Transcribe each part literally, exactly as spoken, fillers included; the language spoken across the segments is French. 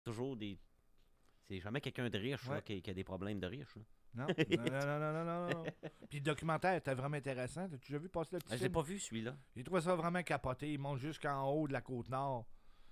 toujours des... C'est jamais quelqu'un de riche Ouais. là, qui, qui a des problèmes de riche. Là. Non, non, non, non, non, non, non. Puis le documentaire était vraiment intéressant. T'as-tu déjà vu passer le petit Ah, je film? l'ai pas vu, celui-là. J'ai trouvé ça vraiment capoté. Il monte jusqu'en haut de la Côte-Nord.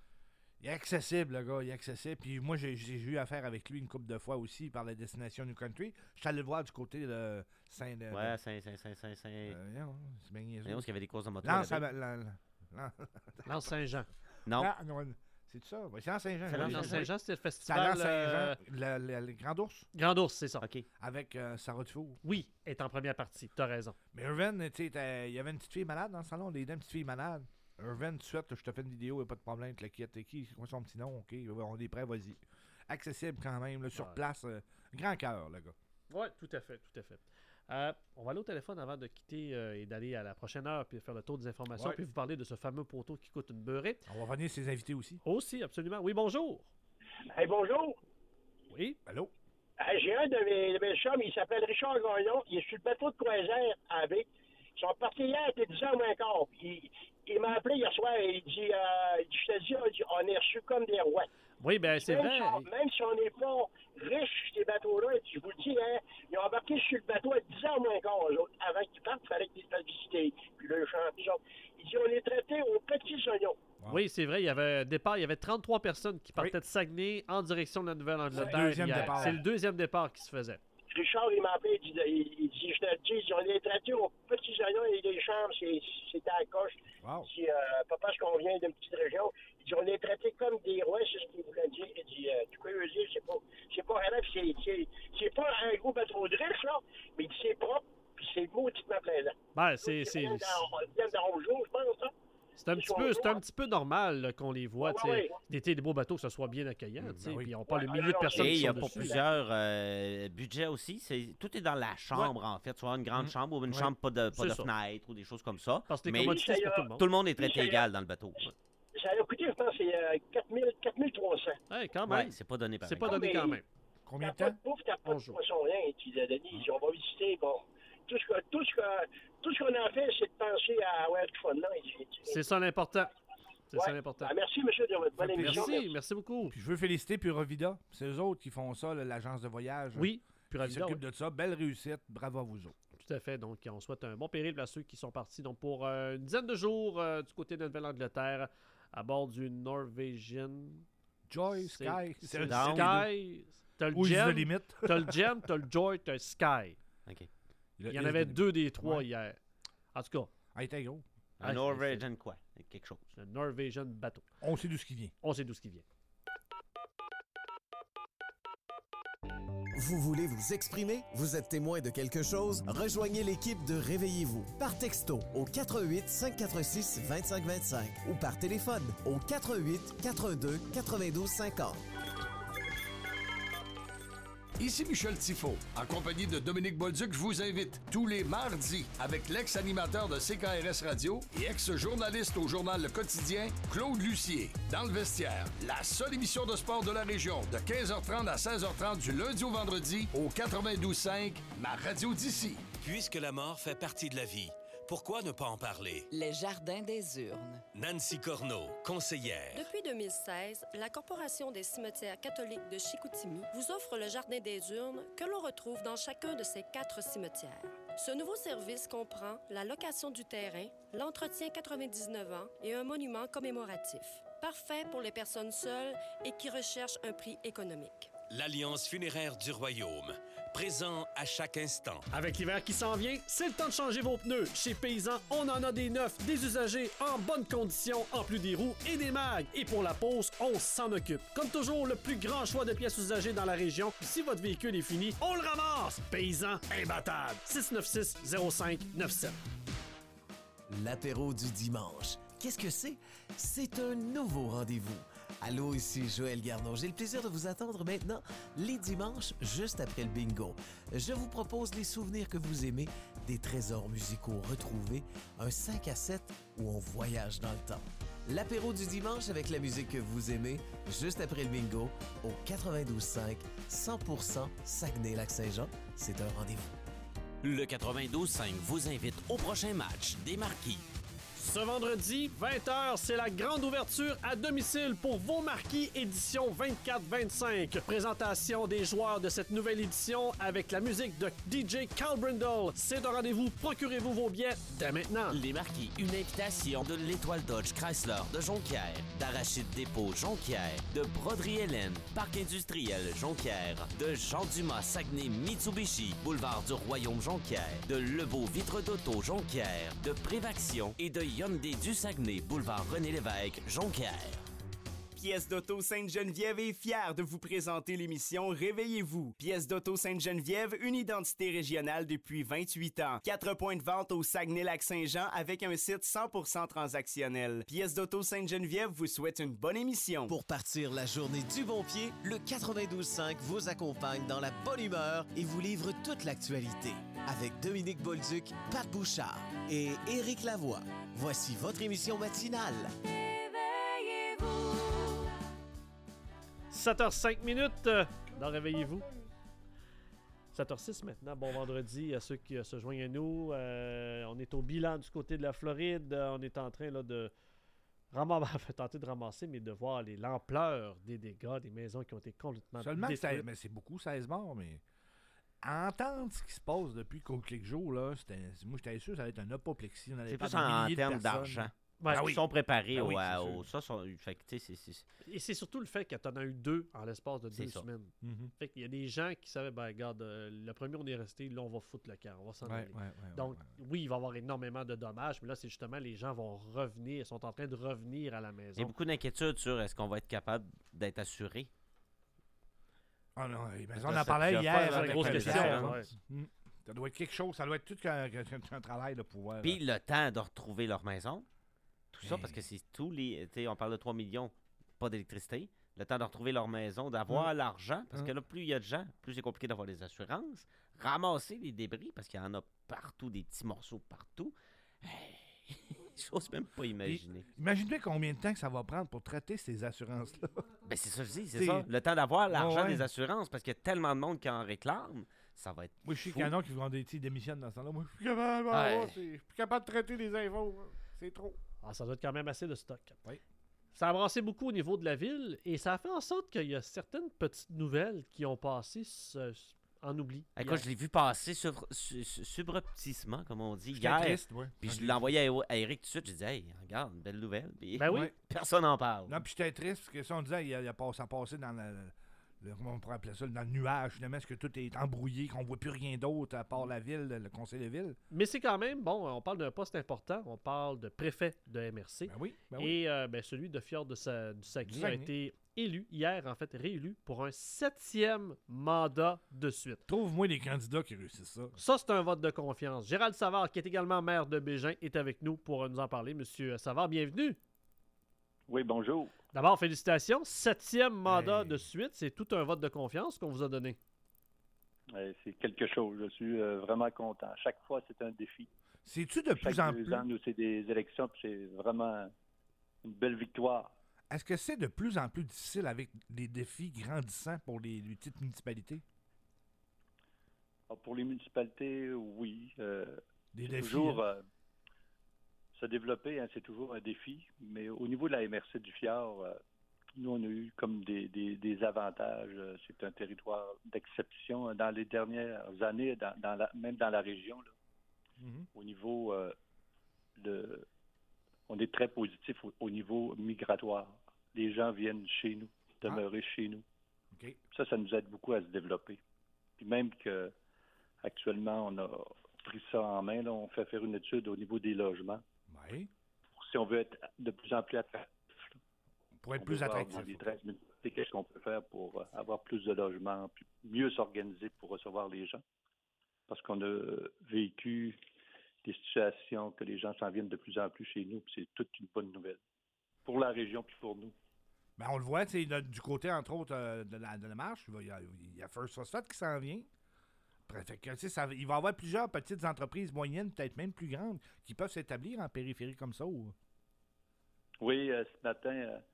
Il est accessible, le gars. Il est accessible. Puis moi, j'ai, j'ai eu affaire avec lui une couple de fois aussi par la destination New Country. Je suis allé le voir du côté de Saint... De, Ouais, Saint... Saint... Saint... Saint... Saint... Euh, non, c'est bien niaiseux. Voyons, parce qu'il y avait des courses de moto. Lance, là-bas. la- la- la- Lance Saint-Jean. Non. Ah, non, c'est ça? Ouais, c'est en Saint-Jean. C'est oui. Lance Lance Saint-Jean. Saint-Jean, c'était le C'est à festival. Lance euh, Saint-Jean, le, le- le Grand Ours, Grand Ours, c'est ça. OK. avec euh, Sarah Dufour. Oui, est en première partie. T'as raison. Mais Irvin, tu sais, t'as- il y avait une petite fille malade dans le salon, des deux petites filles malades. Irvin, tout de suite, je te fais une vidéo, y a pas de problème, tu l'inquiètes. T'es qui? C'est quoi son petit nom? OK, on est prêt, vas-y. Accessible quand même, là, sur Ouais. place. euh, grand cœur, le gars. Oui, tout à fait, tout à fait. Euh, on va aller au téléphone avant de quitter euh, et d'aller à la prochaine heure puis faire le tour des informations Ouais. puis vous parler de ce fameux poteau qui coûte une beurrée. On va venir ses invités aussi. Aussi, absolument. Oui, bonjour. Hey, bonjour. Oui. Allô? Hey, j'ai un de mes, de mes chums, il s'appelle Richard Gagnon. Il est sur le bateau de croisière avec. Ils sont partis hier, il était dix heures moins quart. Il, il m'a appelé hier soir et il dit, euh, je te dis, il dit, on est reçus comme des rois. Oui, bien, c'est même, vrai. Si on, même si on n'est pas riches, ces bateaux-là, et je vous le dis, hein, ils ont embarqué sur le bateau à dix heures moins quart, eux autres. Avant qu'ils partent, il fallait qu'ils les fassent visiter. Puis le champion. Il dit, on est traités aux petits oignons. Wow. Oui, c'est vrai. Il y avait départ, il y avait trente-trois personnes qui partaient Oui. de Saguenay en direction de la Nouvelle-Angleterre. C'est le deuxième hier. départ. C'est le deuxième départ qui se faisait. Richard, il m'a appelé, il dit, il, il dit, je te le dis, on est traités aux petits oignons et les chambres, c'est, c'était à la coche. Wow. Il dit, euh, pas parce qu'on vient d'une petite région. Il dit, on est traités comme des rois, c'est ce qu'il voulait dire. Il dit, euh, tu peux le dire, c'est pas, c'est pas vraiment, puis c'est, c'est, c'est pas un gros bateau de riche, là, mais il dit, c'est propre, puis c'est mauditement plaisant. Ben, c'est, c'est, Ils viennent dans, ils viennent dans Rougeau, je pense, hein. c'est un petit peu, c'est un petit peu normal là, qu'on les voit. Ouais, tu sais, ouais. D'été, des beaux bateaux, que ce soit bien accueillant. tu sais, Ben oui. Puis on parle de Ouais, milliers de alors, personnes Et qui il y a sont pour dessus. plusieurs euh, budgets aussi. C'est, tout est dans la chambre, en fait. Soit une grande Mhm. chambre ou une Ouais. chambre pas de, pas C'est de ça. fenêtre ou des choses comme ça. Parce que les Mais commodités, c'est pour tout le monde. tout le monde est traité Oui, ça y est. égal dans le bateau. Ça a coûté, je pense, c'est euh, quatre mille trois cents. Ouais, quand même. Ouais, c'est pas donné par C'est pas Non, donné mais- quand même. Combien de T'as pas temps? de bouffe, t'as pas de Bonjour. poisson, rien. Tu dis, Denis, il dit, on va visiter, bon. Tout ce, que, tout, ce que, tout ce qu'on a fait, c'est de penser à avoir du fun, non? Il dit, C'est ça l'important. C'est Ouais. ça l'important. Ah, merci, monsieur, de votre bonne Ça fait émission. Merci, merci beaucoup. Puis je veux féliciter Pura Vida. C'est eux autres qui font ça, là, l'agence de voyage. Oui, puis Qui ravi s'occupent de ça. Belle réussite. Bravo à vous autres. Tout à fait. Donc, on souhaite un bon périple à ceux qui sont partis donc pour euh, une dizaine de jours euh, du côté de la Nouvelle-Angleterre à bord du Norwegian Joy, C'est- Sky. c'est le Down. Sky. T'as le Où is the Gem, limit? t'as le Gem, t'as le Joy, t'as le Sky. OK. Il y en avait deux des trois Ouais. hier. En tout cas, Ah, il était gros. Ah, Un Norwegian quoi? Quelque chose. c'est un Norwegian bateau. On sait d'où ce qui vient. On sait d'où ce qui vient. Vous voulez vous exprimer? Vous êtes témoin de quelque chose? Rejoignez l'équipe de Réveillez-vous par texto au quatre un huit, cinq quatre six, deux cinq deux cinq ou par téléphone au quatre un huit, quatre un deux, quatre-vingt-douze cinquante. Ici Michel Tifo, en compagnie de Dominique Bolduc, je vous invite tous les mardis avec l'ex-animateur de C K R S Radio et ex-journaliste au journal Le Quotidien, Claude Lucier, dans le vestiaire. La seule émission de sport de la région, de quinze heures trente à seize heures trente du lundi au vendredi au quatre-vingt-douze cinq, ma radio d'ici. Puisque la mort fait partie de la vie, pourquoi ne pas en parler? Les Jardins des Urnes. Nancy Corneau, conseillère. Depuis deux mille seize, la Corporation des cimetières catholiques de Chicoutimi vous offre le Jardin des Urnes que l'on retrouve dans chacun de ses quatre cimetières. Ce nouveau service comprend la location du terrain, l'entretien quatre-vingt-dix-neuf ans et un monument commémoratif. Parfait pour les personnes seules et qui recherchent un prix économique. L'Alliance funéraire du Royaume, présent à chaque instant. Avec l'hiver qui s'en vient, c'est le temps de changer vos pneus. Chez Paysan, on en a des neufs, des usagés, en bonne condition, en plus des roues et des mags. Et pour la pause, on s'en occupe. Comme toujours, le plus grand choix de pièces usagées dans la région. Si votre véhicule est fini, on le ramasse. Paysan, imbattable. six neuf six, zéro cinq neuf sept. L'apéro du dimanche. Qu'est-ce que c'est? C'est un nouveau rendez-vous. Allô, ici Joël Garneau. J'ai le plaisir de vous attendre maintenant les dimanches, juste après le bingo. Je vous propose les souvenirs que vous aimez, des trésors musicaux retrouvés, un cinq à sept où on voyage dans le temps. L'apéro du dimanche avec la musique que vous aimez, juste après le bingo, au quatre-vingt-douze cinq, cent pour cent Saguenay-Lac-Saint-Jean. C'est un rendez-vous. Le quatre-vingt-douze cinq vous invite au prochain match des Marquis. Ce vendredi, vingt heures, c'est la grande ouverture à domicile pour vos marquis édition vingt-quatre vingt-cinq. Présentation des joueurs de cette nouvelle édition avec la musique de D J Carl Brindle. C'est un rendez-vous, procurez-vous vos billets dès maintenant. Les marquis, une invitation de l'Étoile Dodge Chrysler de Jonquière, d'Arachide Dépôt Jonquière, de Broderie Hélène, Parc industriel Jonquière, de Jean Dumas Saguenay Mitsubishi, Boulevard du Royaume Jonquière, de Lebeau Vitre d'Auto Jonquière, de Prévaction et de Hyundai du Saguenay, Boulevard René Lévesque Jonquière. Pièce d'Auto Sainte-Geneviève est fière de vous présenter l'émission Réveillez-vous. Pièce d'Auto Sainte-Geneviève, une identité régionale depuis vingt-huit ans. Quatre points de vente au Saguenay-Lac-Saint-Jean avec un site cent pour cent transactionnel. Pièce d'Auto Sainte-Geneviève vous souhaite une bonne émission. Pour partir la journée du bon pied, le quatre-vingt-douze cinq vous accompagne dans la bonne humeur et vous livre toute l'actualité. Avec Dominique Bolduc, Pat Bouchard et Éric Lavoie. Voici votre émission matinale. sept heures cinq minutes euh, dans Réveillez-vous. sept heures six maintenant. Bon vendredi à ceux qui euh, se joignent à nous. Euh, on est au bilan du côté de la Floride. Euh, on est en train là, de ramasser, tenter de ramasser, mais de voir les, l'ampleur des dégâts, des maisons qui ont été complètement Seulement que détruites. c'est, mais c'est beaucoup, seize morts, mais entendre ce qui se passe depuis quelques jours, là, c'était, moi j'étais sûr que ça allait être un apoplexie. C'est plus en, en termes d'argent. Ouais, Ils oui. sont préparés Ben au, oui, à- c'est au- ça. Sont, fait que, tu sais, c'est, c'est, Et c'est surtout le fait que tu en as eu deux en l'espace de C'est deux ça. semaines. Mhm. Fait qu'il y a des gens qui savaient, ben regarde, euh, le premier on est resté, là on va foutre le camp, on va s'en Ouais, aller. ouais, ouais, Donc ouais, oui, il va y avoir énormément de dommages, mais là c'est justement les gens vont revenir, sont en train de revenir à la il y a maison. beaucoup d'inquiétudes sur est-ce qu'on va être capable d'être assuré. Ah non, mais Parce on que en ça- parlait ça hier. fait- avec la grosse le question, Pierre, ouais. hein. Mm. Ça doit être quelque chose, ça doit être tout qu'un, qu'un- qu'un travail de pouvoir. Puis le temps de retrouver leur maison, tout ça, Hey. parce que c'est tous les. Tu sais, on parle de trois millions, pas d'électricité. Le temps de retrouver leur maison, d'avoir Mm. l'argent, parce Mm. que là, plus il y a de gens, plus c'est compliqué d'avoir des assurances. Ramasser les débris, parce qu'il y en a partout, des petits morceaux partout. Hey, j'ose même pas imaginer. Imagine-toi combien de temps que ça va prendre pour traiter ces assurances-là. Ben, c'est ça que je dis, c'est T'sais- ça. Le temps d'avoir l'argent Ouais, ouais. des assurances, parce qu'il y a tellement de monde qui en réclame, ça va être. Moi, je sais fou. qu'il y en a qui vont des petits démissionnent dans ce temps-là. Moi, je suis plus capable, Ouais. ah, c'est- je suis plus capable de traiter les infos. C'est trop. Ah, ça doit être quand même assez de stock. Oui. Ça a brassé beaucoup au niveau de la ville et ça a fait en sorte qu'il y a certaines petites nouvelles qui ont passé ce- en oubli. Écoute, hier. je l'ai vu passer sur, su- su- subrepticement, comme on dit, J'étais hier. triste, ouais. Puis Quand je j'ai l'ai envoyé à, à Eric tout de suite. J'ai dit, hey, regarde, une belle nouvelle. Puis Ben oui. Ouais. personne n'en parle. Non, puis j'étais triste parce que ça, on disait, il a, il a passé, ça passait dans le, le- comment on pourrait appeler ça, dans le nuage, finalement, est-ce que tout est embrouillé, qu'on voit plus rien d'autre à part la ville, le conseil de ville? Mais c'est quand même, bon, on parle d'un poste important, on parle de préfet de M R C. Ben oui, ben oui. Et euh, ben, celui de Fjord de Sa- du Saguenay Du a Saguenay. été élu, hier en fait, réélu pour un septième mandat de suite. Trouve-moi des candidats qui réussissent ça. Ça, c'est un vote de confiance. Gérald Savard, qui est également maire de Bégin, est avec nous pour euh, nous en parler. Monsieur Savard, bienvenue. Oui, bonjour. D'abord, félicitations. Septième mandat Hey. de suite. C'est tout un vote de confiance qu'on vous a donné. Euh, c'est quelque chose. Je suis euh, vraiment content. Chaque fois, c'est un défi. C'est-tu de Chaque plus en deux plus... ans, nous, c'est des élections, puis c'est vraiment une belle victoire. Est-ce que c'est de plus en plus difficile avec les défis grandissants pour les, les petites municipalités? Alors, pour les municipalités, oui. euh, Des c'est défis, toujours... hein? euh, se développer, hein, c'est toujours un défi. Mais au niveau de la M R C du Fjord, euh, nous, on a eu comme des, des, des avantages. Euh, C'est un territoire d'exception dans les dernières années, dans, dans la, même dans la région. Là. Mhm. Au niveau euh, de... On est très positif au, au niveau migratoire. Les gens viennent chez nous, demeurer chez nous. OK. Ça, ça nous aide beaucoup à se développer. Puis même que actuellement, on a pris ça en main, là, on fait faire une étude au niveau des logements. Oui. Si on veut être de plus en plus attractif. Pour être on plus veut voir attractif. dans les treize municipalités, qu'est-ce qu'on peut faire pour euh, avoir plus de logements, puis mieux s'organiser pour recevoir les gens. Parce qu'on a vécu des situations que les gens s'en viennent de plus en plus chez nous, puis c'est toute une bonne nouvelle. Pour la région, puis pour nous. Ben, on le voit, tu sais, de- du côté, entre autres, euh, de, la, de la marche, il y a, il y a First Phosphate qui s'en vient. Après, fait que, tu sais, ça- il va y avoir plusieurs petites entreprises moyennes, peut-être même plus grandes, qui peuvent s'établir en périphérie comme ça. Ou... Oui, euh, ce matin, euh,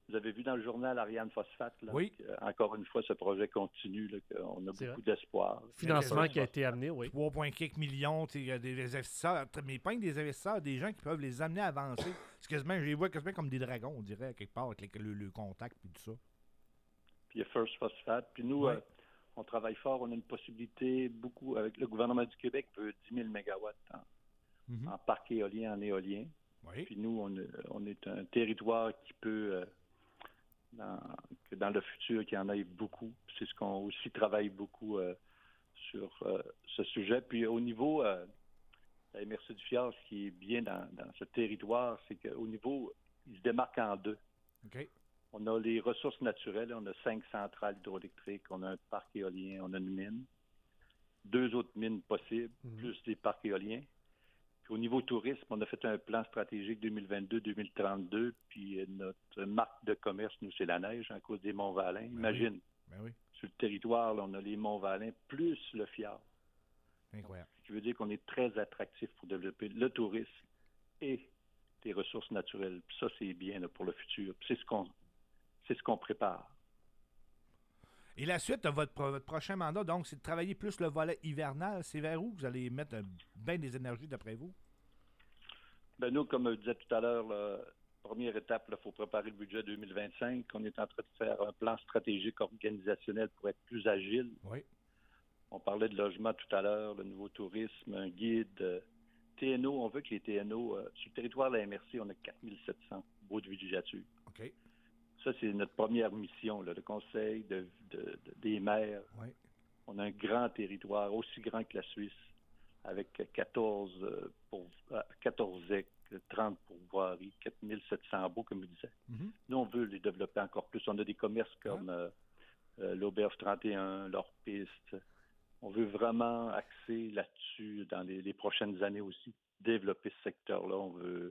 Vous avez vu dans le journal Ariane Phosphate, là, oui. que, encore une fois, ce projet continue, là, qu'on a C'est beaucoup vrai. d'espoir. Financement qui a été amené, oui. trois virgule quatre millions, il y a des investisseurs, mais pas que des investisseurs, des gens qui peuvent les amener à avancer. C'est quasiment, je les vois quasiment comme des dragons, on dirait, quelque part, avec les- le, le contact et tout ça. Puis il y a First Phosphate. Puis nous, Ouais. euh, on travaille fort. On a une possibilité, beaucoup, avec le gouvernement du Québec veut dix mille mégawatts en, Mhm. en parc éolien, en éolien. Oui. Puis nous, on, est- on est un territoire qui peut, euh, dans, que dans le futur, qu'il y en ait beaucoup. C'est ce qu'on aussi travaille beaucoup euh, sur euh, ce sujet. Puis au niveau euh, de la M R C du Fjord, ce qui est bien dans, dans ce territoire, c'est qu'au niveau, il se démarque en deux. OK. On a les ressources naturelles, on a cinq centrales hydroélectriques, on a un parc éolien, on a une mine, deux autres mines possibles, Mhm. plus des parcs éoliens. Puis au niveau tourisme, on a fait un plan stratégique deux mille vingt-deux deux mille trente-deux, puis euh, notre marque de commerce, nous, c'est la neige, à cause des Monts-Valin. Imagine, Ben oui, sur le territoire, là, on a les Monts-Valin plus le fjord. incroyable. Ce qui veut dire qu'on est très attractif pour développer le tourisme et les ressources naturelles. Puis ça, c'est bien là, pour le futur. Puis c'est ce qu'on c'est ce qu'on prépare. Et la suite de votre, pro- votre prochain mandat, donc, c'est de travailler plus le volet hivernal. C'est vers où vous allez mettre euh, bien des énergies, d'après vous? Ben nous, comme je disais tout à l'heure, la première étape, il faut préparer le budget deux mille vingt-cinq. On est en train de faire un plan stratégique organisationnel pour être plus agile. Oui. On parlait de logement tout à l'heure, le nouveau tourisme, un guide. euh, T N O, on veut que les T N O, euh, sur le territoire de la M R C, on a quatre mille sept cents baux de villégiature. OK. Ça, c'est notre première mission, là, le conseil de, de- de- des maires. Oui. On a un grand territoire, aussi grand que la Suisse, avec quatorze, euh, pour, euh, quatorze hectares, trente pourvoiries, quatre mille sept cents baux, comme je disais. Mhm. Nous, on veut les développer encore plus. On a des commerces comme euh, euh, l'Auberge trente et un, l'Orpiste. On veut vraiment axer là-dessus dans les, les prochaines années aussi. Développer ce secteur-là. On veut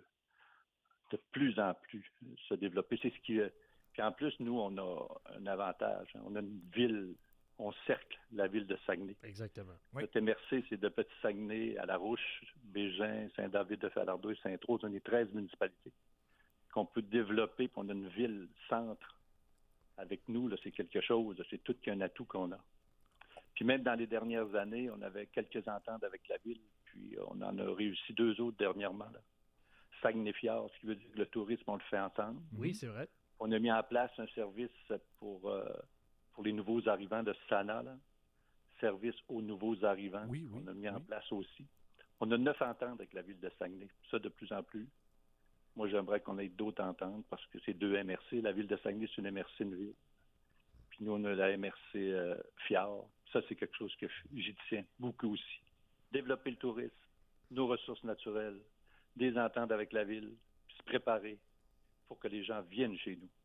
de plus en plus se développer. C'est ce qui... euh, Puis en plus, nous, on a un avantage. hein. On a une ville, on cercle la ville de Saguenay. Exactement. Oui. Notre M R C, c'est de Petit-Saguenay à La Rouche, Bégin, Saint-David-de-Falardeau, Sainte-Rose. On est treize municipalités qu'on peut développer. Puis on a une ville-centre avec nous. Là, c'est quelque chose. C'est tout qu'un atout qu'on a. Puis même dans les dernières années, on avait quelques ententes avec la ville. Puis on en a réussi deux autres dernièrement. Là. Saguenay-Fjord, ce qui veut dire que le tourisme, on le fait ensemble. Oui, c'est vrai. On a mis en place un service pour, euh, pour les nouveaux arrivants de Sana, là. Service aux nouveaux arrivants. Oui, oui, on a mis en oui. place aussi. On a neuf ententes avec la ville de Saguenay. Ça, de plus en plus. Moi, j'aimerais qu'on ait d'autres ententes parce que c'est deux M R C. La ville de Saguenay, c'est une M R C, une ville. Puis nous, on a la M R C euh, Fjord. Ça, c'est quelque chose que j'y tiens beaucoup aussi. Développer le tourisme, nos ressources naturelles, des ententes avec la ville, puis se préparer pour que les gens viennent chez nous.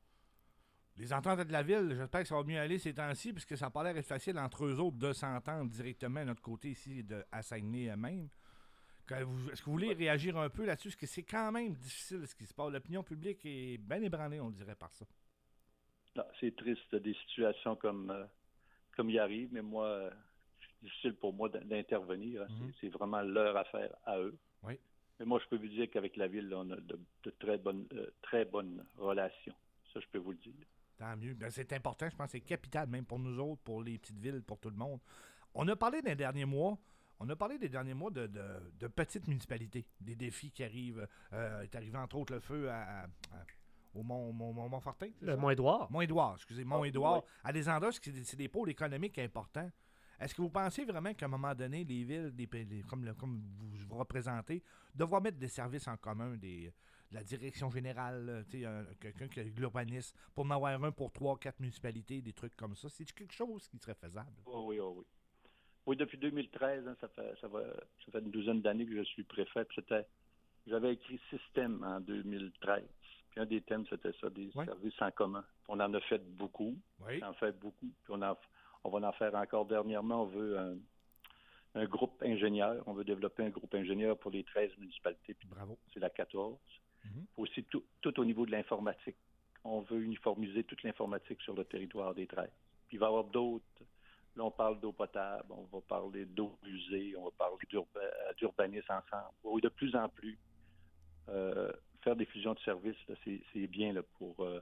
Les ententes de la ville, j'espère que ça va mieux aller ces temps-ci, puisque ça n'a pas l'air d'être facile entre eux autres de s'entendre directement à notre côté ici, de, à Saguenay même. Quand vous- Est-ce que vous voulez réagir un peu là-dessus? Parce que c'est quand même difficile ce qui se passe. L'opinion publique est bien ébranlée, on le dirait, par ça. Non, c'est triste, des situations comme, euh, comme il arrive, mais moi, euh, c'est difficile pour moi d'in- d'intervenir. hein. Mhm. C'est- C'est vraiment leur affaire à eux. Oui. Mais moi, je peux vous dire qu'avec la ville, là, on a de, de très, bonnes, euh, très bonnes relations. Ça, je peux vous le dire. Tant mieux. Ben, c'est important, je pense que c'est capital, même pour nous autres, pour les petites villes, pour tout le monde. On a parlé des derniers mois, on a parlé des derniers mois de, de, de petites municipalités, des défis qui arrivent. Euh, est arrivé entre autres le feu à, à- à- au Mont, Mont, Mont- Montfortin. c'est Le ça? Mont-Édouard. Mont-Édouard, excusez, Mont-Édouard. oui. À des endroits, c'est des, c'est des pôles économiques importants. Est-ce que vous pensez vraiment qu'à un moment donné, les villes, des, les- comme, le- comme vous vous représentez, devront mettre des services en commun, des, de la direction générale, euh, tu sais, un- quelqu'un qui a de l'urbanisme, pour en avoir un pour trois, quatre municipalités, des trucs comme ça? C'est quelque chose qui serait faisable? Oh oui, oh oui. Oui, depuis deux mille treize, hein, ça, fait, ça, va, ça fait une douzaine d'années que je suis préfet. Puis c'était, j'avais écrit système en deux mille treize. Puis un des thèmes, c'était ça, des Ouais. services en commun. On en a fait beaucoup. Oui. On en fait beaucoup. Puis on, en, on va en faire encore dernièrement. On veut un, un groupe ingénieur. On veut développer un groupe ingénieur pour les treize municipalités. Puis Bravo. c'est la quatorze. Mhm. Aussi tout, tout au niveau de l'informatique. On veut uniformiser toute l'informatique sur le territoire des treize. Puis il va y avoir d'autres. Là, on parle d'eau potable, on va parler d'eau usée, on va parler d'urba- d'urbanisme ensemble. Oui, de plus en plus, euh, faire des fusions de services, là, c'est, c'est bien là, pour euh,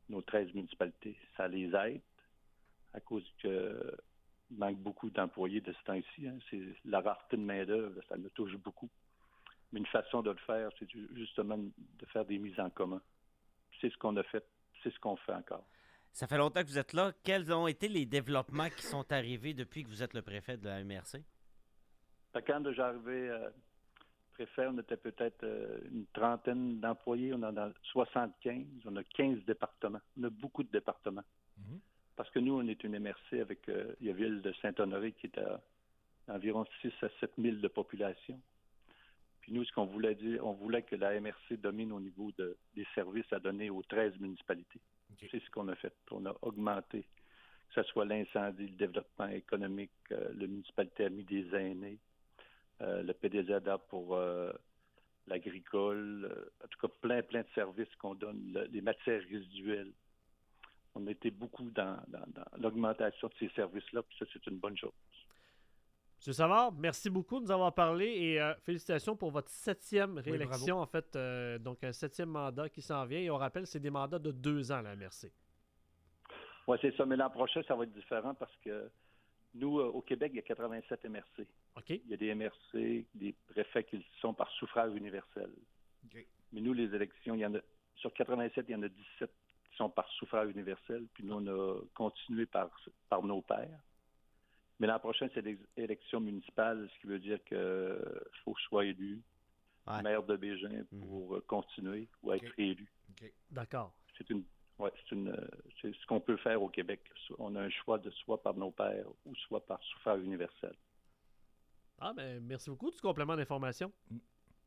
nos treize municipalités. Ça les aide à cause qu'il manque beaucoup d'employés de ce temps-ci. Hein. C'est la rareté de main-d'œuvre, ça nous touche beaucoup. Mais une façon de le faire, c'est justement de faire des mises en commun. C'est ce qu'on a fait, c'est ce qu'on fait encore. Ça fait longtemps que vous êtes là. Quels ont été les développements qui sont arrivés depuis que vous êtes le préfet de la M R C? Quand j'arrivais euh, préfet, on était peut-être euh, une trentaine d'employés. On en a soixante-quinze. On a quinze départements. On a beaucoup de départements. Mm-hmm. Parce que nous, on est une M R C avec euh, la ville de Saint-Honoré qui est à environ six à sept mille de population. Puis nous, ce qu'on voulait dire, on voulait que la M R C domine au niveau de, des services à donner aux treize municipalités. Okay. C'est ce qu'on a fait. On a augmenté, que ce soit l'incendie, le développement économique, euh, la municipalité a mis des aînés, euh, le P D Z A pour euh, l'agricole, euh, en tout cas plein, plein de services qu'on donne, le, les matières résiduelles. On a été beaucoup dans, dans, dans l'augmentation de ces services-là, puis ça, c'est une bonne chose. M. Savard, merci beaucoup de nous avoir parlé et euh, félicitations pour votre septième réélection, oui, en fait, euh, donc un septième mandat qui s'en vient. Et on rappelle, c'est des mandats de deux ans, la M R C. Oui, c'est ça, mais l'an prochain, ça va être différent parce que nous, euh, au Québec, il y a quatre-vingt-sept M R C. Okay. Il y a des M R C, des préfets qui sont par suffrage universel. Okay. Mais nous, les élections, il y en a sur quatre-vingt-sept, il y en a dix-sept qui sont par suffrage universel, puis nous, on a continué par, par nos pairs. Mais l'an prochain, c'est l'élection municipale, ce qui veut dire qu'il faut que je sois élu ouais. maire de Bégin pour mmh. continuer ou être okay. élu. Okay. D'accord. C'est une, ouais, c'est une, c'est ce qu'on peut faire au Québec. On a un choix de soit par nos pairs ou soit par suffrage universel. Ah, ben merci beaucoup du complément d'information. Mmh.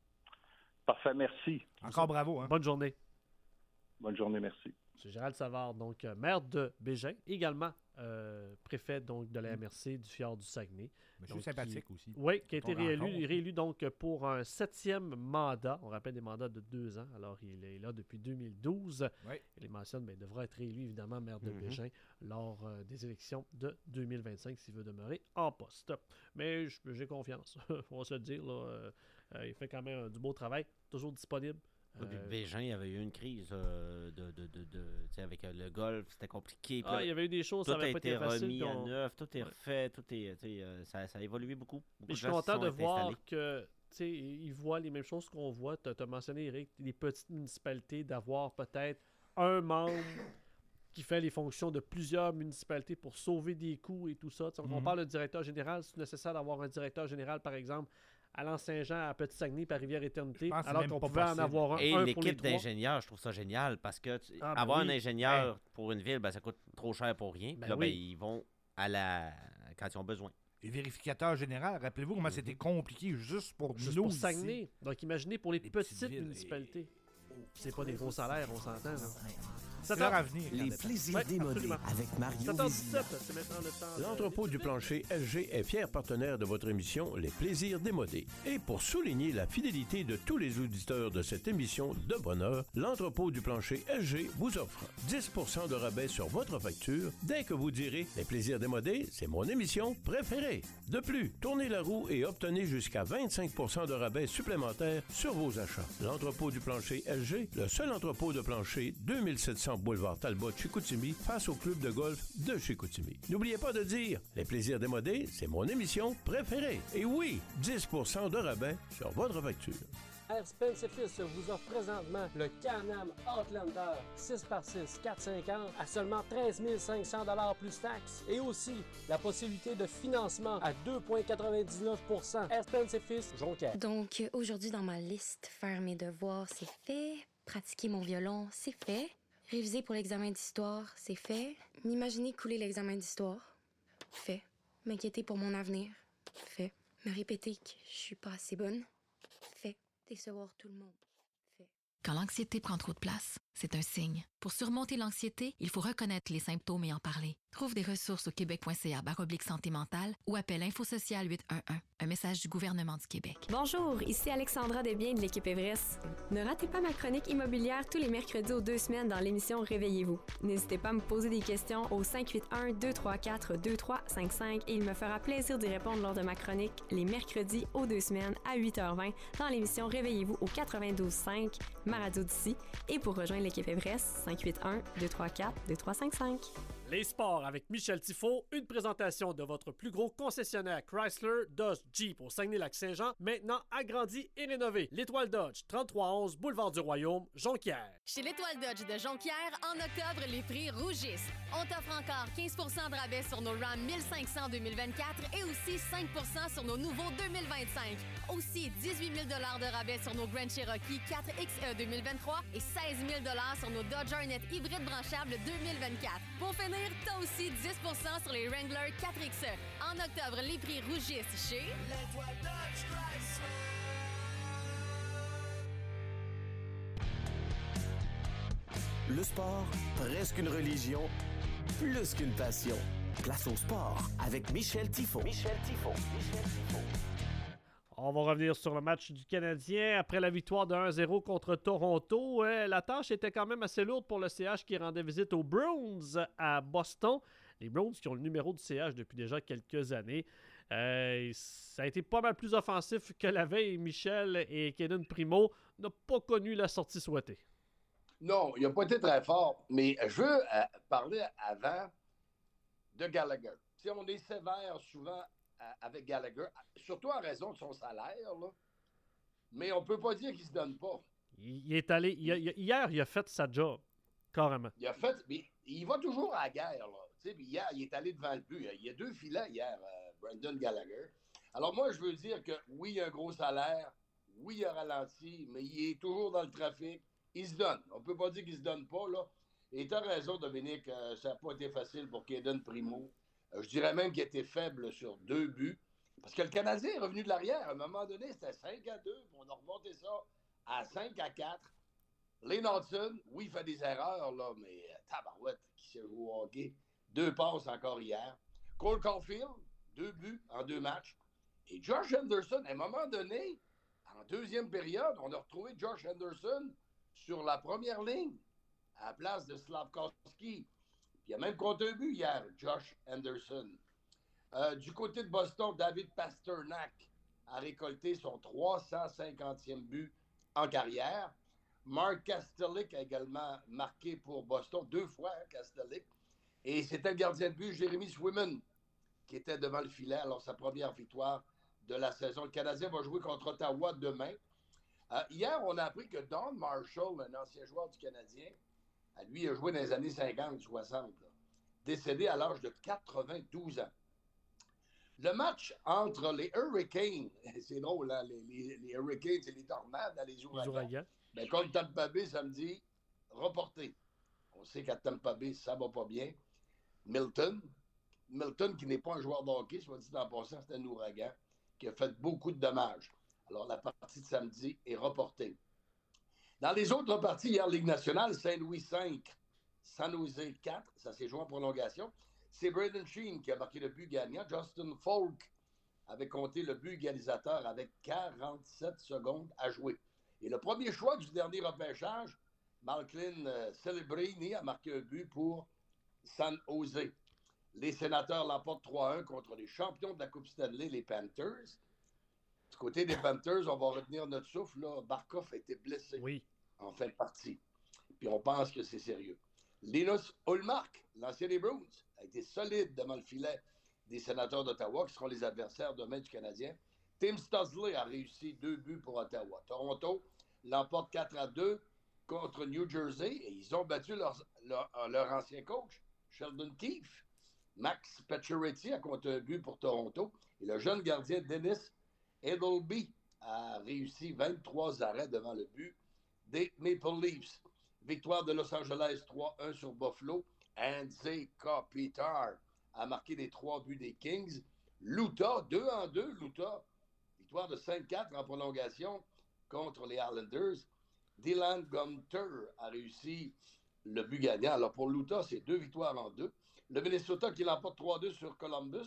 Parfait, merci. Encore bravo. Hein? Bonne journée. Bonne journée, merci. M. Gérald Savard, donc euh, maire de Bégin, également euh, préfet donc, de la M R C du Fjord du Saguenay. Monsieur donc, sympathique qui, aussi. Oui, qui a été réélu, réélu donc pour un septième mandat. On rappelle des mandats de deux ans. Alors, il est là depuis deux mille douze. Oui. Il mentionne, ben, devra être réélu, évidemment, maire de mm-hmm. Bégin lors euh, des élections de deux mille vingt-cinq s'il veut demeurer en poste. Mais j'ai confiance. On va se le dire. Là, euh, euh, il fait quand même euh, du beau travail. Toujours disponible. Oui, puis Bégin, il y avait eu une crise euh, de, de, de, de tu sais, avec euh, le golf, c'était compliqué. Ah, il y avait eu des choses, tout ça avait a pas été été facile. remis on... à neuf, tout est ouais. refait, tout est, tu sais, euh, ça, ça a évolué beaucoup. beaucoup je suis content de voir installés. que, tu sais, ils voient les mêmes choses qu'on voit. Tu as mentionné, Eric, les petites municipalités, d'avoir peut-être un membre qui fait les fonctions de plusieurs municipalités pour sauver des coûts et tout ça. Mm-hmm. On parle de directeur général, c'est nécessaire d'avoir un directeur général, par exemple, à l'Anse-Saint-Jean, à Petit-Saguenay, par Rivière-Éternité, alors qu'on pouvait possible. en avoir un, et un l'équipe d'ingénieurs, je trouve ça génial, parce que tu, ah, avoir ben oui. un ingénieur ben. pour une ville, ben, ça coûte trop cher pour rien. Ben Puis là, oui. ben, ils vont à la quand ils ont besoin. Et vérificateur général, rappelez-vous comment mm-hmm. c'était compliqué juste pour juste nous pour Saguenay. Ici. Donc imaginez pour les, les petites municipalités. Et... C'est pas des gros salaires, on s'entend. C'est leur avenir. Les plaisirs ouais, démodés avec Mario Vézina. L'entrepôt du plancher S G est fier partenaire de votre émission Les plaisirs démodés. Et pour souligner la fidélité de tous les auditeurs de cette émission de bonheur, l'entrepôt du plancher S G vous offre dix pour cent de rabais sur votre facture dès que vous direz Les plaisirs démodés, c'est mon émission préférée. De plus, tournez la roue et obtenez jusqu'à vingt-cinq pour cent de rabais supplémentaires sur vos achats. L'entrepôt du plancher S G, le seul entrepôt de plancher deux mille sept cents boulevard Talbot, Chicoutimi, face au club de golf de Chicoutimi. N'oubliez pas de dire, les plaisirs démodés, c'est mon émission préférée. Et oui, dix pour cent de rabais sur votre facture. Air Spence et Fils vous offre présentement le Can-Am Outlander six par six quatre cent cinquante à seulement treize mille cinq cents dollars plus taxes et aussi la possibilité de financement à deux virgule quatre-vingt-dix-neuf pour cent. Air Spence et Fils, Jonquière. Donc, aujourd'hui, dans ma liste, faire mes devoirs, c'est fait. Pratiquer mon violon, c'est fait. Réviser pour l'examen d'histoire, c'est fait. M'imaginer couler l'examen d'histoire, fait. M'inquiéter pour mon avenir, fait. Me répéter que je suis pas assez bonne, fait. Décevoir tout le monde, fait. Quand l'anxiété prend trop de place, c'est un signe. Pour surmonter l'anxiété, il faut reconnaître les symptômes et en parler. Trouve des ressources au québec point c a barre oblique santé mentale ou appelle InfoSocial huit un un. Un message du gouvernement du Québec. Bonjour, ici Alexandra Desbiens de l'équipe Everest. Ne ratez pas ma chronique immobilière tous les mercredis aux deux semaines dans l'émission Réveillez-vous. N'hésitez pas à me poser des questions au cinq huit un, deux trois quatre, deux trois cinq cinq et il me fera plaisir d'y répondre lors de ma chronique les mercredis aux deux semaines à huit heures vingt dans l'émission Réveillez-vous au quatre-vingt-douze cinq, ma radio d'ici. Et pour rejoindre l'équipe Everest, cinq huit un, deux trois quatre, deux trois cinq cinq. Les sports avec Michel Tifo, une présentation de votre plus gros concessionnaire Chrysler, Dodge, Jeep au Saguenay-Lac-Saint-Jean, maintenant agrandi et rénové. L'Étoile Dodge, trente-trois onze, boulevard du Royaume, Jonquière. Chez l'Étoile Dodge de Jonquière, en octobre, les prix rougissent. On t'offre encore quinze pour cent de rabais sur nos Ram mille cinq cents deux mille vingt-quatre et aussi cinq pour cent sur nos nouveaux deux mille vingt-cinq. Aussi dix-huit mille dollars de rabais sur nos Grand Cherokee quatre X E deux mille vingt-trois et seize mille dollars sur nos Dodge Hornet hybride branchable deux mille vingt-quatre. Pour finir, t'as aussi dix pour cent sur les Wrangler quatre X E. En octobre, les prix rougissent chez l'Étoile Dodge Chrysler. Le sport, presque une religion, plus qu'une passion. Place au sport avec Michel Tifo. Michel Tifo. Michel Tifo. On va revenir sur le match du Canadien. Après la victoire de un à zéro contre Toronto, euh, la tâche était quand même assez lourde pour le C H qui rendait visite aux Bruins à Boston. Les Bruins qui ont le numéro du C H depuis déjà quelques années. Euh, ça a été pas mal plus offensif que la veille. Michel et Kaden Primo n'ont pas connu la sortie souhaitée. Non, il n'a pas été très fort. Mais je veux euh, parler avant de Gallagher. Si on est sévère souvent avec Gallagher, surtout en raison de son salaire, là. Mais on peut pas dire qu'il se donne pas. Il, il est allé... Il a, il, hier, il a fait sa job, carrément. Il a fait... Mais il va toujours à la guerre, là. Tu sais, puis hier, il est allé devant le but. Il y a deux filets hier, euh, Brendan Gallagher. Alors moi, je veux dire que oui, il a un gros salaire, oui, il a ralenti, mais il est toujours dans le trafic. Il se donne. On peut pas dire qu'il se donne pas, là. Et tu as raison, Dominique, euh, ça n'a pas été facile pour Kaden Primo. Je dirais même qu'il était faible sur deux buts. Parce que le Canadien est revenu de l'arrière. À un moment donné, c'était cinq à deux. On a remonté ça à cinq à quatre. Lane Hudson, oui, il fait des erreurs, là, mais tabarouette qui s'est joué au hockey. Deux passes encore hier. Cole Caulfield, deux buts en deux matchs. Et Josh Anderson, à un moment donné, en deuxième période, on a retrouvé Josh Anderson sur la première ligne à la place de Slafkovsky. Il a même compté un but hier, Josh Anderson. Euh, du côté de Boston, David Pastrnak a récolté son trois cent cinquantième but en carrière. Mark Kastelik a également marqué pour Boston deux fois, hein, Kastelik. Et c'était le gardien de but, Jeremy Swayman, qui était devant le filet. Alors, sa première victoire de la saison. Le Canadien va jouer contre Ottawa demain. Euh, hier, on a appris que Don Marshall, un ancien joueur du Canadien, lui, il a joué dans les années cinquante soixante, là, décédé à l'âge de quatre-vingt-douze ans. Le match entre les Hurricanes, c'est drôle, hein, les, les, les Hurricanes et les Tornades, hein, les ouragans, ouragans. Ben, contre Tampa Bay samedi, reporté. On sait qu'à Tampa Bay, ça va pas bien. Milton, Milton qui n'est pas un joueur de hockey, soit dit en passant, c'est un ouragan, qui a fait beaucoup de dommages. Alors, la partie de samedi est reportée. Dans les autres parties, hier, Ligue nationale, Saint-Louis cinq, San Jose quatre, ça s'est joué en prolongation. C'est Braden Sheen qui a marqué le but gagnant. Justin Falk avait compté le but égalisateur avec quarante-sept secondes à jouer. Et le premier choix du dernier repêchage, Malcolm euh, Celebrini a marqué un but pour San Jose. Les Sénateurs l'emportent trois à un contre les champions de la Coupe Stanley, les Panthers. Du côté des Panthers, on va retenir notre souffle. Là. Barkov a été blessé oui. en fin de partie. Puis on pense que c'est sérieux. Linus Ullmark, l'ancien des Bruins, a été solide devant le filet des Sénateurs d'Ottawa, qui seront les adversaires demain du Canadien. Tim Stutzle a réussi deux buts pour Ottawa. Toronto l'emporte quatre à deux contre New Jersey et ils ont battu leur, leur, leur ancien coach, Sheldon Keefe. Max Pacioretty a compté un but pour Toronto et le jeune gardien Dennis Edelby a réussi vingt-trois arrêts devant le but des Maple Leafs. Victoire de Los Angeles trois un sur Buffalo. Anze Kopitar a marqué les trois buts des Kings. Luta, deux en deux, Luta. Victoire de cinq quatre en prolongation contre les Islanders. Dylan Gunter a réussi le but gagnant. Alors pour Luta, c'est deux victoires en deux. Le Minnesota qui l'emporte trois deux sur Columbus.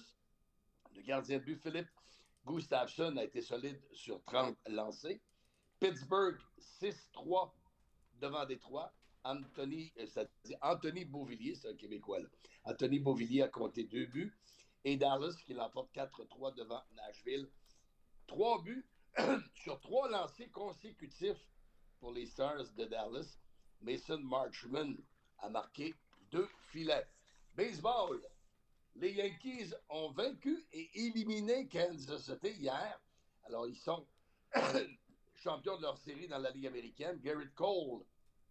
Le gardien de but Philippe Gustafsson a été solide sur trente lancés. Pittsburgh six trois devant Détroit. Anthony, ça dit Anthony Beauvillier, c'est un Québécois là. Anthony Beauvillier a compté deux buts. Et Dallas qui l'emporte quatre trois devant Nashville. Trois buts sur trois lancés consécutifs pour les Stars de Dallas. Mason Marchman a marqué deux filets. Baseball, les Yankees ont vaincu et éliminé Kansas City hier. Alors, ils sont champions de leur série dans la Ligue américaine. Garrett Cole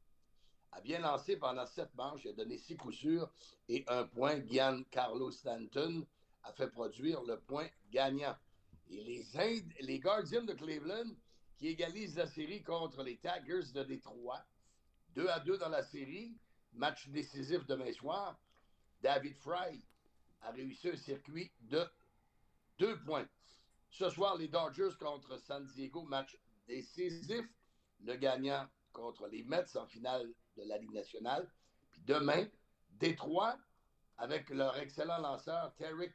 a bien lancé pendant sept manches. Il a donné six coups sûrs et un point. Giancarlo Stanton a fait produire le point gagnant. Et les, Ind- les Guardians de Cleveland qui égalisent la série contre les Tigers de Détroit. deux à deux dans la série. Match décisif demain soir. David Fry a réussi un circuit de deux points. Ce soir, les Dodgers contre San Diego, match décisif. Le gagnant contre les Mets en finale de la Ligue nationale. Puis demain, Détroit, avec leur excellent lanceur Tarek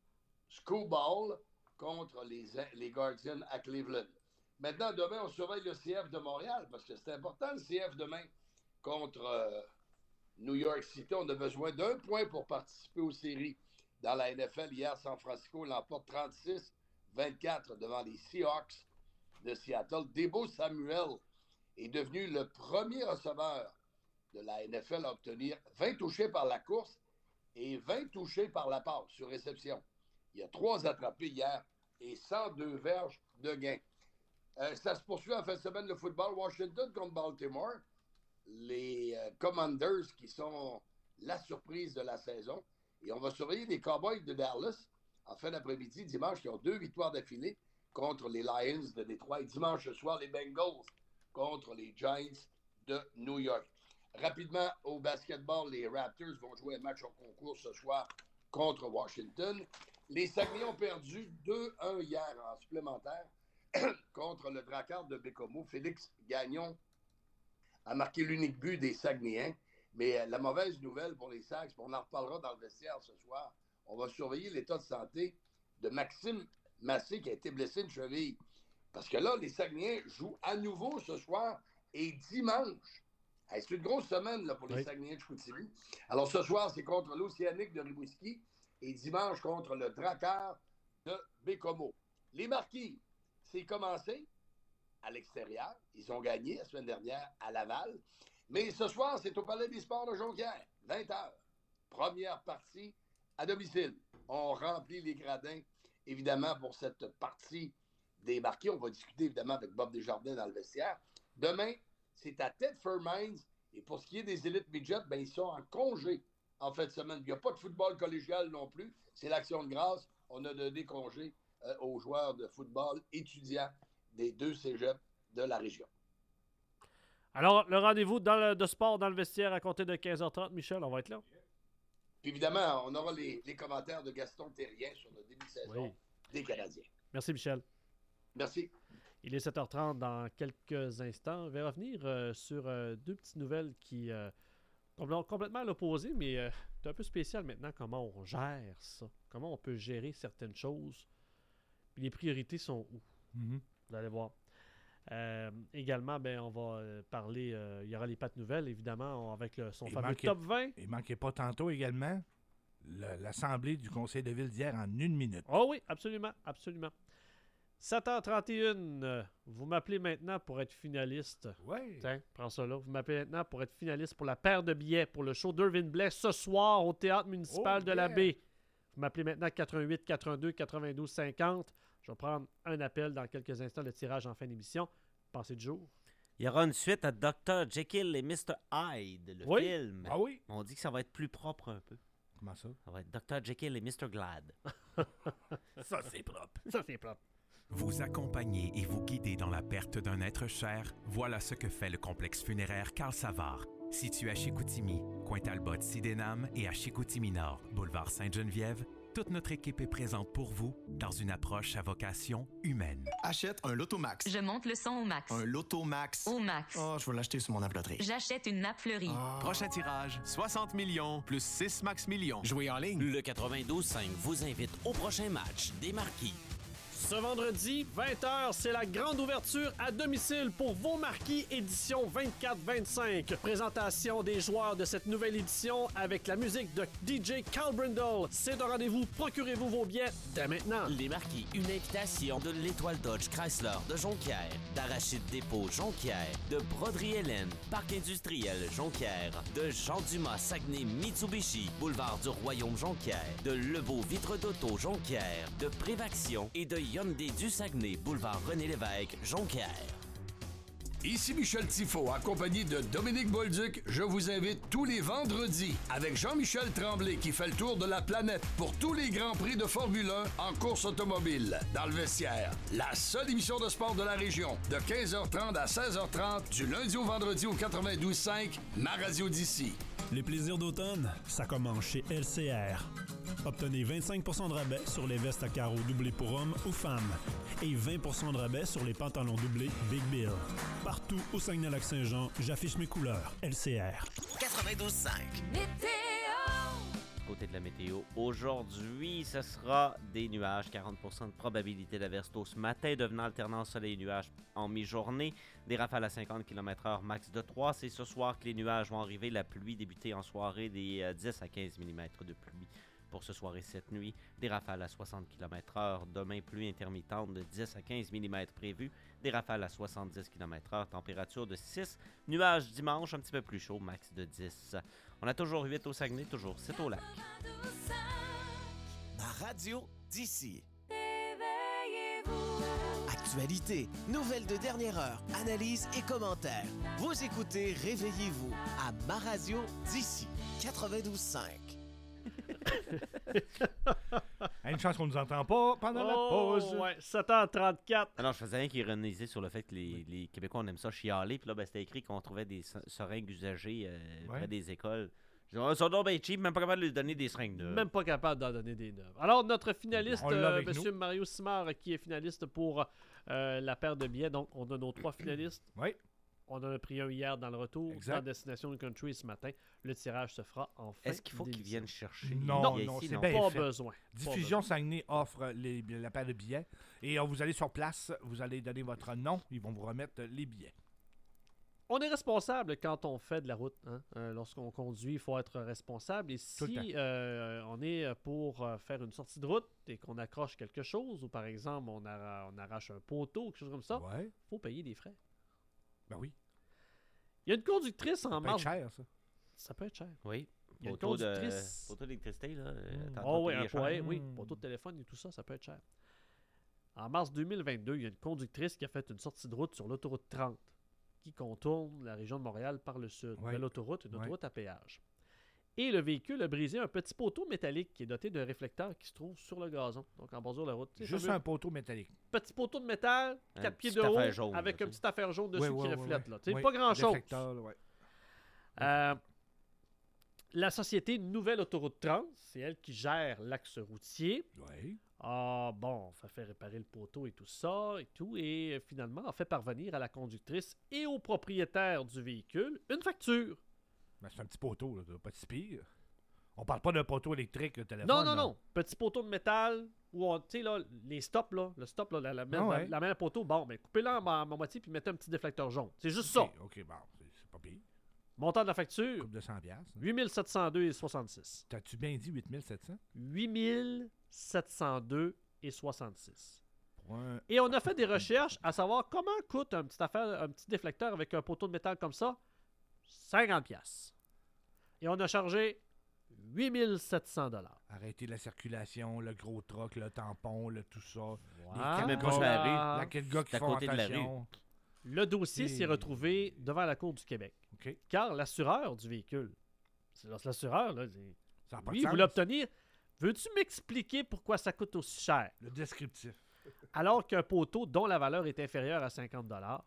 Skubal, contre les, les Guardians à Cleveland. Maintenant, demain, on surveille le C F de Montréal, parce que c'est important, le C F demain, contre euh, New York City. On a besoin d'un point pour participer aux séries. Dans la N F L, hier, San Francisco l'emporte trente-six vingt-quatre devant les Seahawks de Seattle. Deebo Samuel est devenu le premier receveur de la N F L à obtenir vingt touchés par la course et vingt touchés par la passe sur réception. Il y a trois attrapés hier et cent deux verges de gain. Euh, ça se poursuit en fin de semaine le football. Washington contre Baltimore. Les euh, Commanders qui sont la surprise de la saison. Et on va surveiller les Cowboys de Dallas en fin d'après-midi, dimanche, qui ont deux victoires d'affilée contre les Lions de Détroit. Et dimanche soir, les Bengals contre les Giants de New York. Rapidement, au basketball, les Raptors vont jouer un match en concours ce soir contre Washington. Les Saguenay ont perdu deux un hier en supplémentaire contre le Drakkar de Bécomo. Félix Gagnon a marqué l'unique but des Saguenayens. Mais la mauvaise nouvelle pour les Sags, on en reparlera dans le vestiaire ce soir, on va surveiller l'état de santé de Maxime Massé qui a été blessé une cheville. Parce que là, les Saguenayens jouent à nouveau ce soir et dimanche. Hey, c'est une grosse semaine là, pour les oui. Saguenayens de Chicoutimi. Alors ce soir, c'est contre l'Océanique de Rimouski et dimanche contre le Drakkar de Bécomo. Les Marquis, c'est commencé à l'extérieur. Ils ont gagné la semaine dernière à Laval. Mais ce soir, c'est au Palais des Sports de Jonquière, vingt heures. Première partie à domicile. On remplit les gradins, évidemment, pour cette partie des Marquis. On va discuter, évidemment, avec Bob Desjardins dans le vestiaire. Demain, c'est à Thetford Mines. Et pour ce qui est des élites midget, ben, ils sont en congé en fin de semaine. Il n'y a pas de football collégial non plus. C'est l'Action de grâce. On a donné congé euh, aux joueurs de football étudiants des deux cégeps de la région. Alors, le rendez-vous dans le, de sport dans le vestiaire à compter de quinze heures trente, Michel, on va être là. Puis évidemment, on aura les, les commentaires de Gaston Terrien sur le début de saison oui. des Canadiens. Merci, Michel. Merci. Il est sept heures trente dans quelques instants. On va revenir euh, sur euh, deux petites nouvelles qui euh, sont complètement à l'opposé, mais euh, c'est un peu spécial maintenant comment on gère ça. Comment on peut gérer certaines choses. Puis les priorités sont où? Mm-hmm. Vous allez voir. Euh, également, ben, on va euh, parler, euh, il y aura les pattes nouvelles, évidemment, avec le, son il fameux manquait, top vingt. Il ne manquait pas tantôt également le, l'assemblée du conseil de ville d'hier en une minute. Oh oui, absolument, absolument. sept heures trente et une, euh, vous m'appelez maintenant pour être finaliste. Oui. Tiens, prends ça là. Vous m'appelez maintenant pour être finaliste pour la paire de billets pour le show d'Irvin Blais ce soir au Théâtre municipal oh, de yeah. la Baie. Vous m'appelez maintenant quatre-vingt-huit quatre-vingt-deux quatre-vingt-douze cinquante. Je vais prendre un appel dans quelques instants, le tirage en fin d'émission. Pensez du jour. Il y aura une suite à docteur Jekyll et mister Hyde, le oui. film. Ah oui? On dit que ça va être plus propre un peu. Comment ça? Ça va être docteur Jekyll et mister Glad. Ça, c'est propre. Ça, c'est propre. Vous accompagner et vous guider dans la perte d'un être cher, voilà ce que fait le complexe funéraire Carl Savard. Situé à Chicoutimi, Coin-Talbot-Sidénam et à Chicoutimi-Nord, boulevard Sainte-Geneviève, toute notre équipe est présente pour vous dans une approche à vocation humaine. Achète un Lotomax. Je monte le son au max. Un Lotomax. Au max. Oh, je vais l'acheter sur mon nappe loterie. J'achète une nappe fleurie. Oh. Prochain tirage, soixante millions plus six max millions. Jouez en ligne. Le quatre-vingt-douze cinq vous invite au prochain match des Marquis. Ce vendredi, vingt heures, c'est la grande ouverture à domicile pour vos marquis édition vingt-quatre vingt-cinq. Présentation des joueurs de cette nouvelle édition avec la musique de D J Carl Brindle. C'est un rendez-vous, procurez-vous vos billets dès maintenant. Les marquis, une invitation de l'Étoile Dodge Chrysler de Jonquière, d'Arachide Dépôt Jonquière, de Broderie Hélène, Parc industriel Jonquière, de Jean Dumas Saguenay Mitsubishi, Boulevard du Royaume Jonquière, de Lebeau Vitre d'Auto Jonquière, de Prévaction et de Hyundai du Saguenay, Boulevard René Lévesque, Jonquière. Ici Michel Tifo, accompagné de Dominique Bolduc. Je vous invite tous les vendredis avec Jean-Michel Tremblay qui fait le tour de la planète pour tous les grands prix de Formule un en course automobile. Dans le vestiaire, la seule émission de sport de la région, de quinze heures trente à seize heures trente, du lundi au vendredi au quatre-vingt-douze cinq, ma radio d'ici. Les plaisirs d'automne, ça commence chez L C R. Obtenez vingt-cinq pour cent de rabais sur les vestes à carreaux doublées pour hommes ou femmes et vingt pour cent de rabais sur les pantalons doublés Big Bill. Partout au Saguenay-Lac-Saint-Jean, j'affiche mes couleurs. L C R. quatre-vingt-douze cinq. Côté de la météo, aujourd'hui, ce sera des nuages, quarante pour cent de probabilité d'averse tôt ce matin, devenant alternance soleil et nuages en mi-journée, des rafales à cinquante kilomètres heure, max de trois. C'est ce soir que les nuages vont arriver, la pluie débuter en soirée, des euh, dix à quinze millimètres de pluie. Pour ce soir et cette nuit, des rafales à soixante kilomètres heure. Demain, pluie intermittente de dix à quinze millimètres prévues. Des rafales à soixante-dix kilomètres heure. Température de six. Nuages dimanche, un petit peu plus chaud, max de dix. On a toujours huit au Saguenay, toujours sept au lac. Ma radio d'ici. Actualité, nouvelles de dernière heure, analyse et commentaires. Vous écoutez Réveillez-vous à ma radio d'ici. quatre-vingt-douze cinq. Une chance qu'on nous entend pas pendant la Oh, pause. ouais, sept heures trente-quatre. Alors, je faisais rien qu'ironiser sur le fait que les, les Québécois, on aime ça chialer. Puis là, ben, c'était écrit qu'on trouvait des se- seringues usagées euh, Ouais. près des écoles. Je dis, oh, ils sont donc bien cheap, même pas capable de lui donner des seringues neuves. Même pas capable d'en donner des neuves. Alors, notre finaliste, On l'a euh, avec M. nous. Mario Simard, qui est finaliste pour euh, la paire de billets. Donc, on a nos trois finalistes. Oui. On en a pris un hier dans le retour. Exact. Dans Destination Country ce matin. Le tirage se fera en fin Est-ce qu'il faut qu'ils d'émission. viennent chercher Non, les billets non, ici? c'est Non. bien Pas fait. besoin. Pas Diffusion besoin. Saguenay offre les, la paire de billets. Et euh, vous allez sur place, vous allez donner votre nom, ils vont vous remettre les billets. On est responsable quand on fait de la route. Hein? Euh, lorsqu'on conduit, il faut être responsable. Et Tout le si euh, on est pour euh, faire une sortie de route et qu'on accroche quelque chose, ou par exemple, on, arra- on arrache un poteau ou quelque chose comme ça, il faut payer des frais. Ben oui. Il y a une conductrice en Ça peut être mars. cher, ça. Ça peut être cher. Oui. Il y a une Poteau de- conductrice. poteau d'électricité, là. euh, t'as Oh pas oui, payé un cher. poids, oui, poteau de téléphone et tout ça, ça peut être cher. En mars deux mille vingt-deux, il y a une conductrice qui a fait une sortie de route sur l'autoroute trente qui contourne la région de Montréal par le sud. Ouais. Belle autoroute, une Ouais. autoroute à péage. Et le véhicule a brisé un petit poteau métallique qui est doté d'un réflecteur qui se trouve sur le gazon, donc en bordure de la route. Tu sais, Juste fameux un poteau métallique. Petit poteau de métal, Un quatre pieds petit de haut, affaire jaune, avec là, une tu sais. petite affaire jaune dessus Ouais, qui ouais, ouais, reflète. ouais. Là. Tu sais, Ouais, pas grand-chose. réflecteur, là, ouais. Euh, la société Nouvelle Autoroute trente, c'est elle qui gère l'axe routier. Oui. Ah bon, ça fait réparer le poteau et tout ça et tout. Et euh, finalement, on fait parvenir à la conductrice et au propriétaire du véhicule une facture. Ben, c'est un petit poteau, là, pas si pire. On parle pas d'un poteau électrique, le téléphone. Non, non, là. non. Petit poteau de métal où on, tu sais, là, les stops, là, le stop, là, la, la, Ah ouais. la, la main à poteau, bon, mais coupez-la en, en moitié puis mettez un petit déflecteur jaune. C'est juste Ok, ça. OK, bon, c'est c'est pas pire. Montant de la facture, Coupe de cent piastres. huit mille sept cent deux virgule soixante-six. T'as-tu bien dit huit mille sept cents? huit mille sept cent deux virgule soixante-six. Pour un- Et on a fait des recherches à savoir comment coûte un petit, affaire, un petit déflecteur avec un poteau de métal comme ça. cinquante piastres. Et on a chargé huit mille sept cents dollars. Arrêter la circulation, le gros troc, le tampon, le tout ça. Voilà. Les Même pas sur la rue. gars, quel gars qui C'est à font côté de la attention. Le dossier Et- s'est retrouvé devant la Cour du Québec. OK. Car l'assureur du véhicule, c'est l'assureur, là, dit, Ça a pas de lui, il sens. voulait obtenir. Veux-tu m'expliquer pourquoi ça coûte aussi cher? Le descriptif. Alors qu'un poteau dont la valeur est inférieure à cinquante dollars.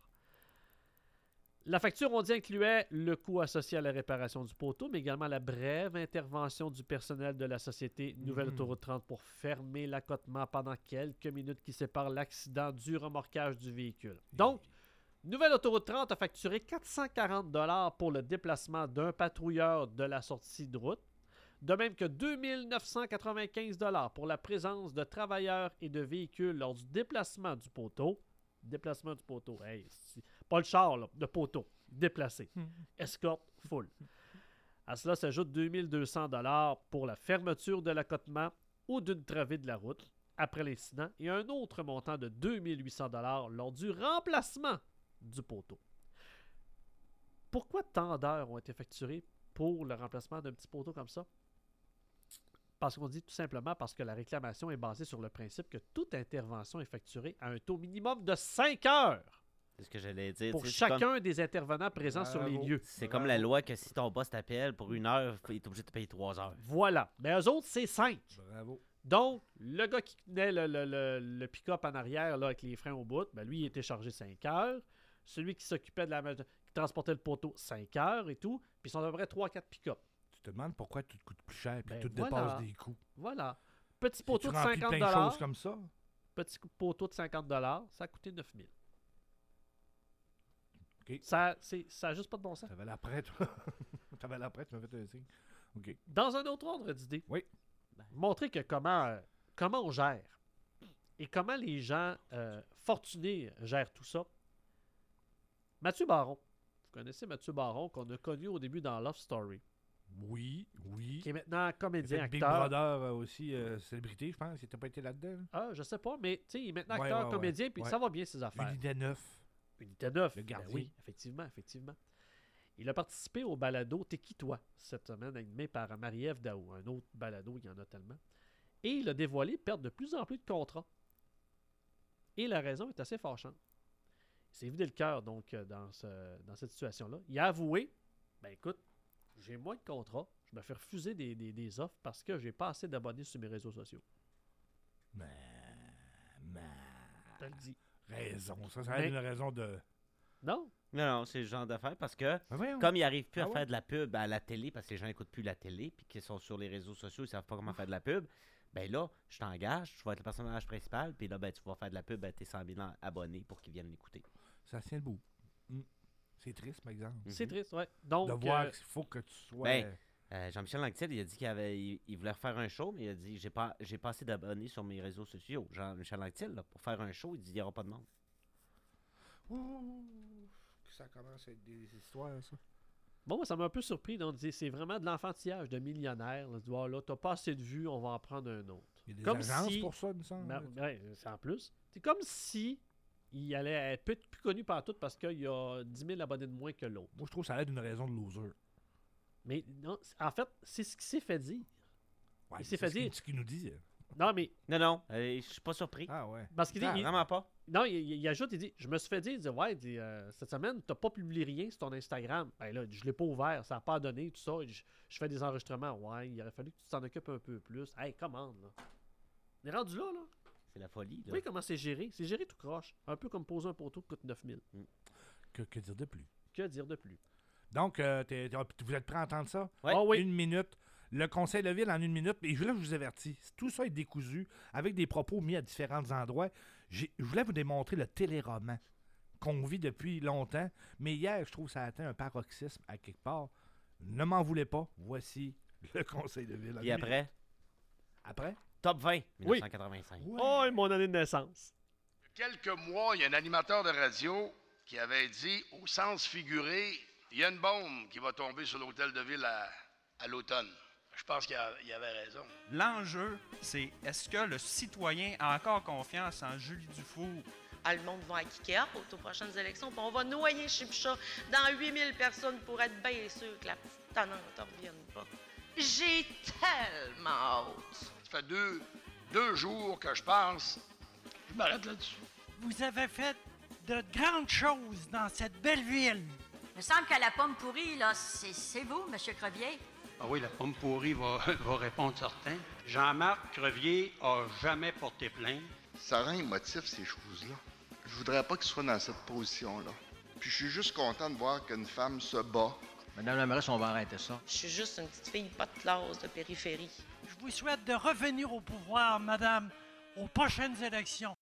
La facture, on dit, incluait le coût associé à la réparation du poteau, mais également la brève intervention du personnel de la société Nouvelle Mhm. Autoroute trente pour fermer l'accotement pendant quelques minutes qui séparent l'accident du remorquage du véhicule. Donc, Nouvelle Autoroute trente a facturé quatre cent quarante dollars pour le déplacement d'un patrouilleur de la sortie de route, De même que deux mille neuf cent quatre-vingt-quinze dollars pour la présence de travailleurs et de véhicules lors du déplacement du poteau. Déplacement du poteau. Hey, c'est pas le char, là, le poteau. Déplacé. Escorte full. À cela s'ajoute deux mille deux cents dollars pour la fermeture de l'accotement ou d'une travée de la route après l'incident et un autre montant de deux mille huit cents dollars lors du remplacement du poteau. Pourquoi tant d'heures ont été facturées pour le remplacement d'un petit poteau comme ça? Parce qu'on dit tout simplement parce que la réclamation est basée sur le principe que toute intervention est facturée à un taux minimum de cinq heures. C'est ce que j'allais dire. Pour tu sais, chacun comme... des intervenants présents sur les lieux. C'est comme la loi que si ton boss t'appelle pour une heure, il est obligé de te payer trois heures. Voilà. Mais eux autres, c'est cinq. Bravo. Donc, le gars qui tenait le, le, le, le pick-up en arrière là, avec les freins au bout, ben lui, il était chargé cinq heures. Celui qui s'occupait de la qui transportait le poteau, cinq heures et tout. Puis ils sont à peu près trois quatre pick-up. Tu te demandes pourquoi tout coûte plus cher et Ben tout voilà. dépasse des coûts. Voilà. Petit poteau tu de remplis cinquante plein de dollars. choses comme ça? Petit poteau de cinquante dollars, ça a coûté neuf mille. OK. Ça, c'est, ça a juste pas de bon sens. T'avais la prête, toi. T'avais la prête, tu m'as fait un signe. OK. Dans un autre ordre d'idée, oui. montrer que comment, euh, comment on gère et comment les gens euh, fortunés gèrent tout ça. Mathieu Baron. Vous connaissez Mathieu Baron qu'on a connu au début dans Love Story. Oui, oui. Qui est maintenant comédien, acteur. Big Brother euh, aussi, euh, célébrité, je pense. Il n'a pas été là-dedans. Là. Ah, je sais pas, mais tu sais, il est maintenant Ouais, acteur, ouais, comédien, ouais. puis Ouais. ça va bien ses affaires. Unité neuf. Unité neuf. Le Ben gardien. oui, effectivement, effectivement. Il a participé au balado T'es qui toi cette semaine, animé par Marie-Ève Daou. Un autre balado, il y en a tellement. Et il a dévoilé perdre de plus en plus de contrats. Et la raison est assez fâchante. Il s'est vidé le cœur donc euh, dans, ce, dans cette situation-là. Il a avoué, ben écoute, j'ai moins de contrats, je me fais refuser des, des, des offres parce que j'ai pas assez d'abonnés sur mes réseaux sociaux. Mais, mais... Je te le dis. Raison, ça, ça a une raison de... Non? Non, non, c'est le genre d'affaire parce que Ben comme ils n'arrivent plus Ah à ouais? faire de la pub à la télé parce que les gens n'écoutent plus la télé puis qu'ils sont sur les réseaux sociaux, ils savent pas comment faire de la pub, ben là, je t'engage, tu vas être le personnage principal puis là, ben, tu vas faire de la pub à tes cent mille abonnés pour qu'ils viennent l'écouter. Ça tient le bout. Mm. C'est triste, par exemple. C'est triste, ouais. Donc, de voir euh, qu'il faut que tu sois... Ben, euh, Jean-Michel Anctil, il a dit qu'il avait, il, il voulait refaire un show, mais il a dit j'ai pas, j'ai pas assez d'abonnés sur mes réseaux sociaux. Jean-Michel Anctil, là, pour faire un show, il dit il n'y aura pas de monde. Ouh, ça commence à être des histoires, ça. Bon, moi, ça m'a un peu surpris. Donc, c'est vraiment de l'enfantillage de millionnaires. Là, tu vois, là, t'as pas assez de vues, on va en prendre un autre. Il y a des Comme agences si- pour ça, il me semble. Ben, ouais, c'est en plus. C'est comme si il allait être plus, plus connu par tout parce qu'il y a dix mille abonnés de moins que l'autre. Moi, je trouve que ça a l'air d'une raison de loser. Mais non, c'est- en fait, c'est ce qui s'est fait dire. Ouais, il s'est c'est fait ce qu'il- dire. ce qu'il nous dit. Non, mais. Non, non, euh, je suis pas surpris. Ah ouais. Parce qu'il dit. Ah, il- vraiment pas. Non, il, il- il ajoute, il dit, je me suis fait dire, il dit, ouais, il dit, euh, cette semaine, t'as pas publié rien sur ton Instagram. Ben là, je l'ai pas ouvert, ça a pas donné, tout ça. Je, je fais des enregistrements. Ouais, il aurait fallu que tu t'en occupes un peu plus. Hey, commande, là. On est rendu là, là. C'est la folie, là. Oui, comment c'est géré? C'est géré tout croche. Un peu comme poser un poteau qui coûte neuf mille. Que, que dire de plus? Que dire de plus? Donc, euh, t'es- t'es- vous êtes prêts à entendre ça? Ouais. Ah oui. Une minute. Le conseil de ville en une minute. Et je voulais vous avertir, tout ça est décousu avec des propos mis à différents endroits. J'ai- Je voulais vous démontrer le téléroman qu'on vit depuis longtemps. Mais hier, je trouve que ça a atteint un paroxysme à quelque part. Ne m'en voulez pas. Voici le conseil de ville. en Et une après? minute. Après? Top vingt, Oui. dix-neuf cent quatre-vingt-cinq. Oh, mon année de naissance. Quelques mois, il y a un animateur de radio qui avait dit, au sens figuré, il y a une bombe qui va tomber sur l'hôtel de ville à, à l'automne. Je pense qu'il a- il avait raison. L'enjeu, c'est est-ce que le citoyen a encore confiance en Julie Dufour? Ah, le monde va à Kikea aux prochaines élections, puis on va noyer Chipcha dans huit mille personnes pour être bien sûr que la petite tannante ne revienne pas. J'ai tellement hâte. Ça fait deux, deux jours que je pense. Je m'arrête là-dessus. Vous avez fait de grandes choses dans cette belle ville. Il me semble qu'à la pomme pourrie, là, c'est c'est vous, M. Crevier. Ah oui, la pomme pourrie va, va répondre certain. Jean-Marc Crevier a jamais porté plainte. Ça rend émotif, ces choses-là. Je voudrais pas qu'il soit dans cette position-là. Puis je suis juste content de voir qu'une femme se bat. Madame la mairesse, on va arrêter ça. Je suis juste une petite fille pas de classe de périphérie. Je vous souhaite de revenir au pouvoir, madame, aux prochaines élections.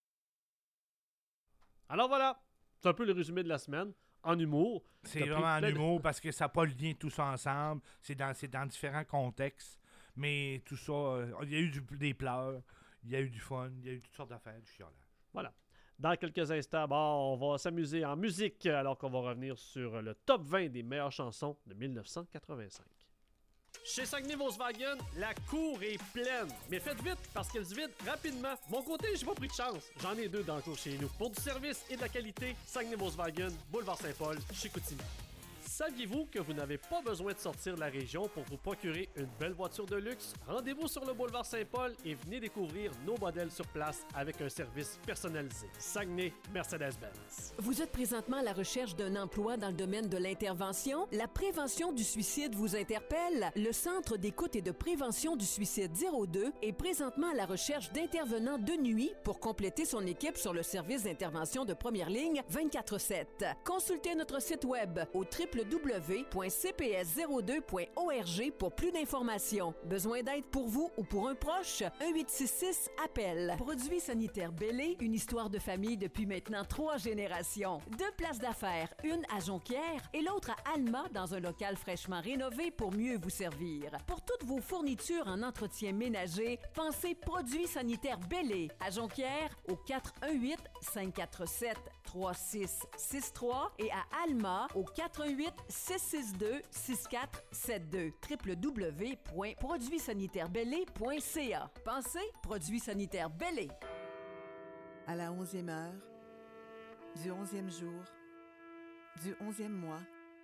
Alors voilà, c'est un peu le résumé de la semaine, en humour. C'est T'as pris vraiment en plein de- humour parce que ça n'a pas le lien tout ça ensemble. C'est dans, c'est dans différents contextes. Mais tout ça, euh, il y a eu du, des pleurs, il y a eu du fun, il y a eu toutes sortes d'affaires, du chiolage. Voilà. Dans quelques instants, bon, on va s'amuser en musique alors qu'on va revenir sur le top vingt des meilleures chansons de dix-neuf cent quatre-vingt-cinq. Chez Saguenay Volkswagen, la cour est pleine. Mais faites vite parce qu'elle se vide rapidement. Mon côté, j'ai pas pris de chance. J'en ai deux dans le cours chez nous. Pour du service et de la qualité, Saguenay Volkswagen, Boulevard Saint-Paul, Chicoutimi. Saviez-vous que vous n'avez pas besoin de sortir de la région pour vous procurer une belle voiture de luxe? Rendez-vous sur le boulevard Saint-Paul et venez découvrir nos modèles sur place avec un service personnalisé. Saguenay Mercedes-Benz. Vous êtes présentement à la recherche d'un emploi dans le domaine de l'intervention? La prévention du suicide vous interpelle? Le Centre d'écoute et de prévention du suicide zéro deux est présentement à la recherche d'intervenants de nuit pour compléter son équipe sur le service d'intervention de première ligne vingt-quatre sept. Consultez notre site web au w w w point c p s zéro deux point org pour plus d'informations. Besoin d'aide pour vous ou pour un proche? un huit six six appel. Produits sanitaires Bellé, une histoire de famille depuis maintenant trois générations. Deux places d'affaires, une à Jonquière et l'autre à Alma dans un local fraîchement rénové pour mieux vous servir. Pour toutes vos fournitures en entretien ménager, pensez Produits sanitaires Bellé à Jonquière au quatre un huit cinq quatre sept trois six six trois et à Alma au quatre un huit six six deux six quatre sept deux. w w w point produits sanitaires bellé point c a. Pensez Produits sanitaires Bellé. À la onzième heure, du onzième jour, du onzième mois,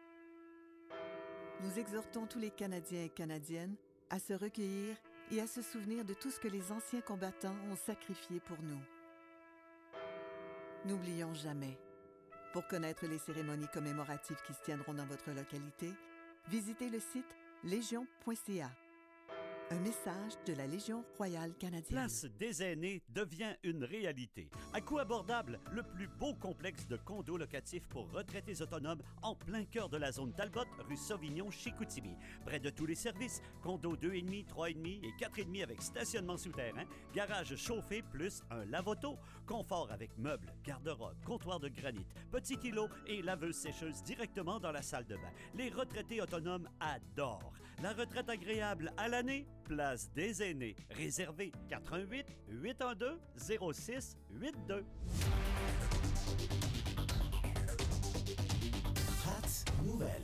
nous exhortons tous les Canadiens et Canadiennes à se recueillir et à se souvenir de tout ce que les anciens combattants ont sacrifié pour nous. N'oublions jamais. Pour connaître les cérémonies commémoratives qui se tiendront dans votre localité, visitez le site légion point c a. Un message de la Légion royale canadienne. Place des aînés devient une réalité. À coût abordable, le plus beau complexe de condos locatifs pour retraités autonomes en plein cœur de la zone Talbot, rue Sauvignon, Chicoutimi. Près de tous les services, condos deux virgule cinq, trois virgule cinq et quatre virgule cinq avec stationnement souterrain, garage chauffé plus un lave-auto, confort avec meubles, garde-robe, comptoir de granit, petit îlot et laveuse sécheuse directement dans la salle de bain. Les retraités autonomes adorent. La retraite agréable à l'année, place des aînés. Réservé quatre un huit huit un deux zéro six huit deux. Hot nouvelle.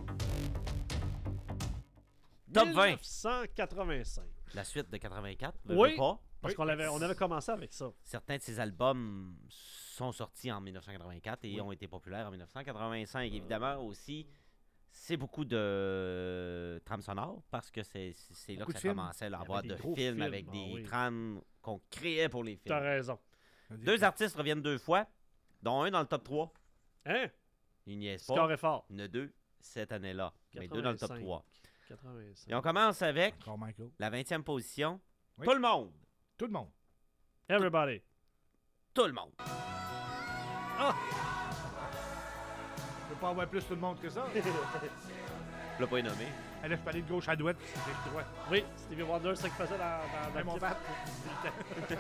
Top vingt. dix-neuf cent quatre-vingt-cinq. La suite de quatre-vingt-quatre, Oui, veux pas. parce qu'on avait, on avait commencé avec ça. Certains de ces albums sont sortis en dix-neuf cent quatre-vingt-quatre et Oui. ont été populaires en dix-neuf cent quatre-vingt-cinq. Évidemment, aussi, c'est beaucoup de trames sonores parce que c'est c'est- c'est là Beaucoup que de ça films. commençait, Il y à avait avoir des de gros films films, avec ah des oui. trames qu'on créait pour les films. T'as raison. Deux artistes reviennent deux fois, dont un dans le top trois. Hein? Ils niaisent pas. Score est fort. Il y en a deux cette année-là, mais deux dans le top quatre-vingt-cinq. trois. quatre-vingt-cinq. Et on commence avec Encore Michael. la vingtième position. Oui. Tout le monde. Tout le monde. Everybody. Tout le monde. Ah! Je peux pas avoir plus tout le monde que ça. Je l'ai pas nommé. Elle laisse parler de gauche à droite, puis c'est droit. Oui, Stevie Wonder, c'est ça qu'il faisait dans, dans, dans Hey, mon le bat. clip.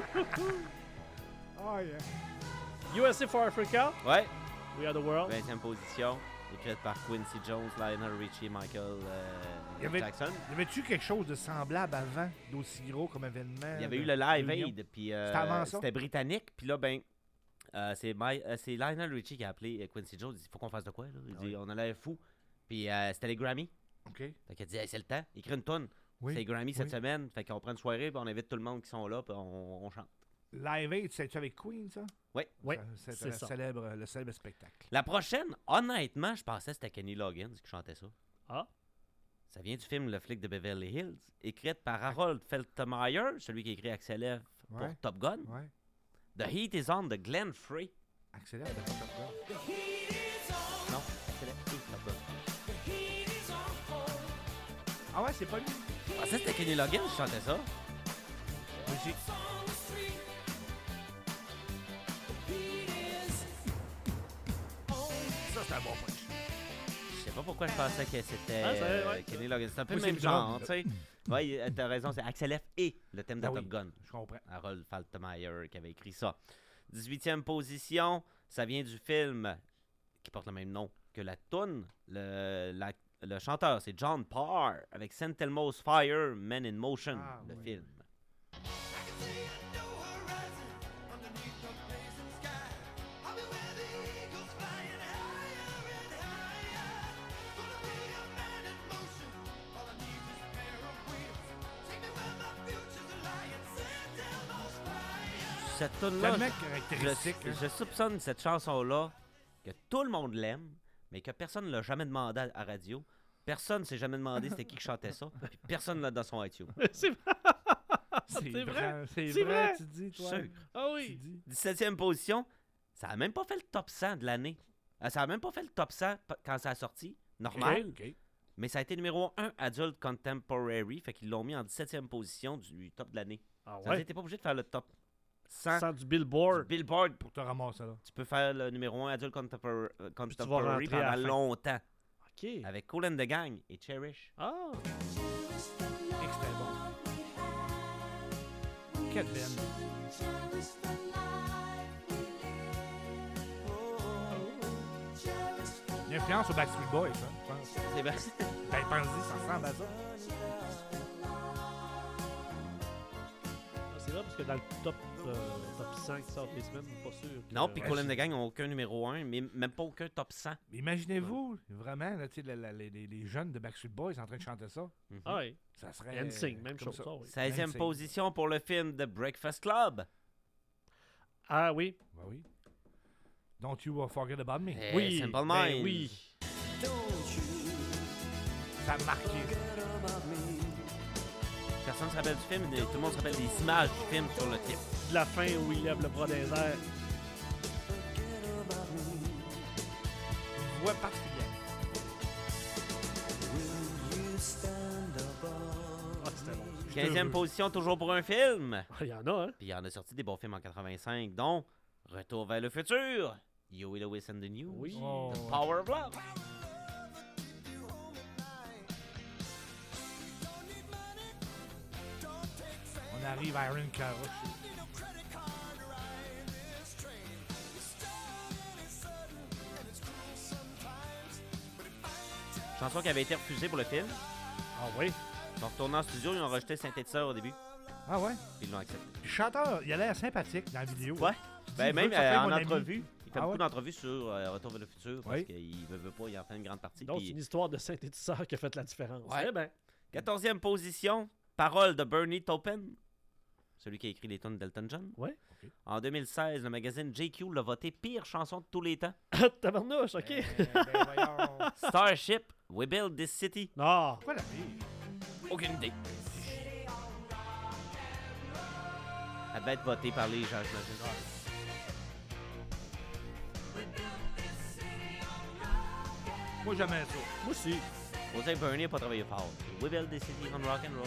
Oh yeah. U S A for Africa. Ouais. We Are the World. vingtième position. Écrite par Quincy Jones, Lionel Richie, Michael euh, Y avait- Jackson. Y avait-tu quelque chose de semblable avant, d'aussi gros comme événement? Il y avait de- eu le Live de l'Union? Aid, puis euh, C'était avant ça? c'était britannique, puis là, ben, euh, c'est My- euh, c'est Lionel Richie qui a appelé euh, Quincy Jones. Il dit, faut qu'on fasse de quoi, là? Il Ah dit, oui. on a l'air fou. Puis euh, c'était les Grammy. OK. Fait qu'il a dit, hey, c'est le temps, écris une tonne. Oui, C'est les Grammy cette oui. semaine. Fait qu'on prend une soirée, puis on invite tout le monde qui sont là, puis on, on chante. Live Aid, c'est-tu avec Queen, ça? Oui. Oui, C'est c'est le ça. célèbre, le célèbre spectacle. La prochaine, honnêtement, je pensais que c'était Kenny Loggins qui chantait ça. Ah. Ça vient du film Le flic de Beverly Hills, écrite par Harold Faltermeyer, celui qui a écrit Axel F pour Ouais. Top Gun. Ouais. The Heat is on de Glenn Frey. Accélère de Top Gun. Non, Axel F et Top Gun. Ah ouais, c'est pas lui. Ah, ça, c'était Kenny Loggins qui chantait ça. Aussi. Ça, c'est un bon punch. Je sais pas pourquoi je pensais que c'était Ah, c'est vrai, ouais. euh, Kenny Loggins. C'est un peu Oui, le c'est même bizarre, genre, tu sais. Ouais, il- t'as raison, c'est Axel F et le thème de Ah Top oui, Gun. je comprends. Harold Faltermeyer qui avait écrit ça. dix-huitième position, ça vient du film qui porte le même nom que la toune. Le, la- le chanteur, c'est John Parr, avec San Telmo's Fire, Men in Motion, Ah, le oui. film. Cette tune-là, Tellement je- caractéristique, je, hein. je soupçonne cette chanson-là que tout le monde l'aime, mais que personne ne l'a jamais demandé à, à radio. Personne ne s'est jamais demandé c'était qui qui chantait ça. Puis personne l'a dans son iTunes. C'est vrai. C'est C'est vrai, vrai. c'est C'est vrai, vrai. tu dis, toi. Sûr. Ah Tu oui. dis. dix-septième position, ça a même pas fait le top cent de l'année. Euh, Ça a même pas fait le top cent p- quand ça a sorti, normal. Ok, ok. Mais ça a été numéro un Adult Contemporary, fait qu'ils l'ont mis en dix-septième position du top de l'année. Ah Ça ouais. n'était pas obligé de faire le top cent Sans du Billboard. du Billboard. Pour te ramasser là. Tu peux faire le numéro un Adulte Contempor- euh, tu vas Contemporary rentrer à la pendant fin. longtemps. OK. Avec Cool and the Gang et Cherish. Ah. Et que c'était bon. Quelle belle. Une influence au Backstreet Boys, ça, je pense. C'est bien. Ben, pense-y, ça ressemble à ça. C'est vrai parce que dans le top, euh, top cent qui sort les semaines, je suis pas sûr. que- Non, puis Ouais, Cool and je- the Gang n'ont aucun numéro un, mais même pas aucun top cent. Mais imaginez-vous, vraiment, là, tu sais, la- la- les, les- les jeunes de Backstreet Boys en train de chanter ça. Mhm. Ah oui. Ça serait. N Sync, même comme chose. ça. ça, oui. seizième N Sync. position pour le film The Breakfast Club. Ah oui. Ben oui. Don't you uh, forget about me. Eh, Oui. Simple Ben Minds. oui. Ça a marqué. Personne ne se rappelle du film, mais tout le monde se rappelle des images du film sur le clip. De la fin où il lève le bras des airs. Une voix particulière. Ah, c'était bon. quinzième position, toujours pour un film. Ah, il y en a, hein? Puis il y en a sorti des bons films en quatre-vingt-cinq, dont Retour vers le futur, Huey Lewis and the News, Oui. Oh, The ouais. Power of Love. On arrive à Iron Carroll. Chanson qui avait été refusée pour le film. Ah oui. Ils sont retournés en studio, ils ont rejeté le synthétiseur au début. Ah ouais? Puis ils l'ont accepté. Le chanteur, il a l'air sympathique dans la vidéo. Ouais. Tu dis, Ben, veux même que ça soit euh, en mon ami? entrevue. Il fait Ah beaucoup ouais? d'entrevues sur euh, Retour vers le futur parce Oui. qu'il veut, veut pas, il en fait une grande partie. Donc, puis- c'est une histoire de synthétiseur qui a fait la différence. Ouais. Eh ben. quatorzième position, Parole de Bernie Taupin, celui qui a écrit les tunes d'Elton John. Ouais. Ok. En deux mille seize, le magazine J Q l'a voté pire chanson de tous les temps. Tabarnouche, OK. Eh, ben, voyons. Starship, We Build This City. Non. Pourquoi la fille? Aucune idée. Elle va être votée par les gens, j'imagine. Moi, jamais ça. Moi aussi. On dirait que Bernie n'a pas travaillé fort. We Build This City on rock and roll.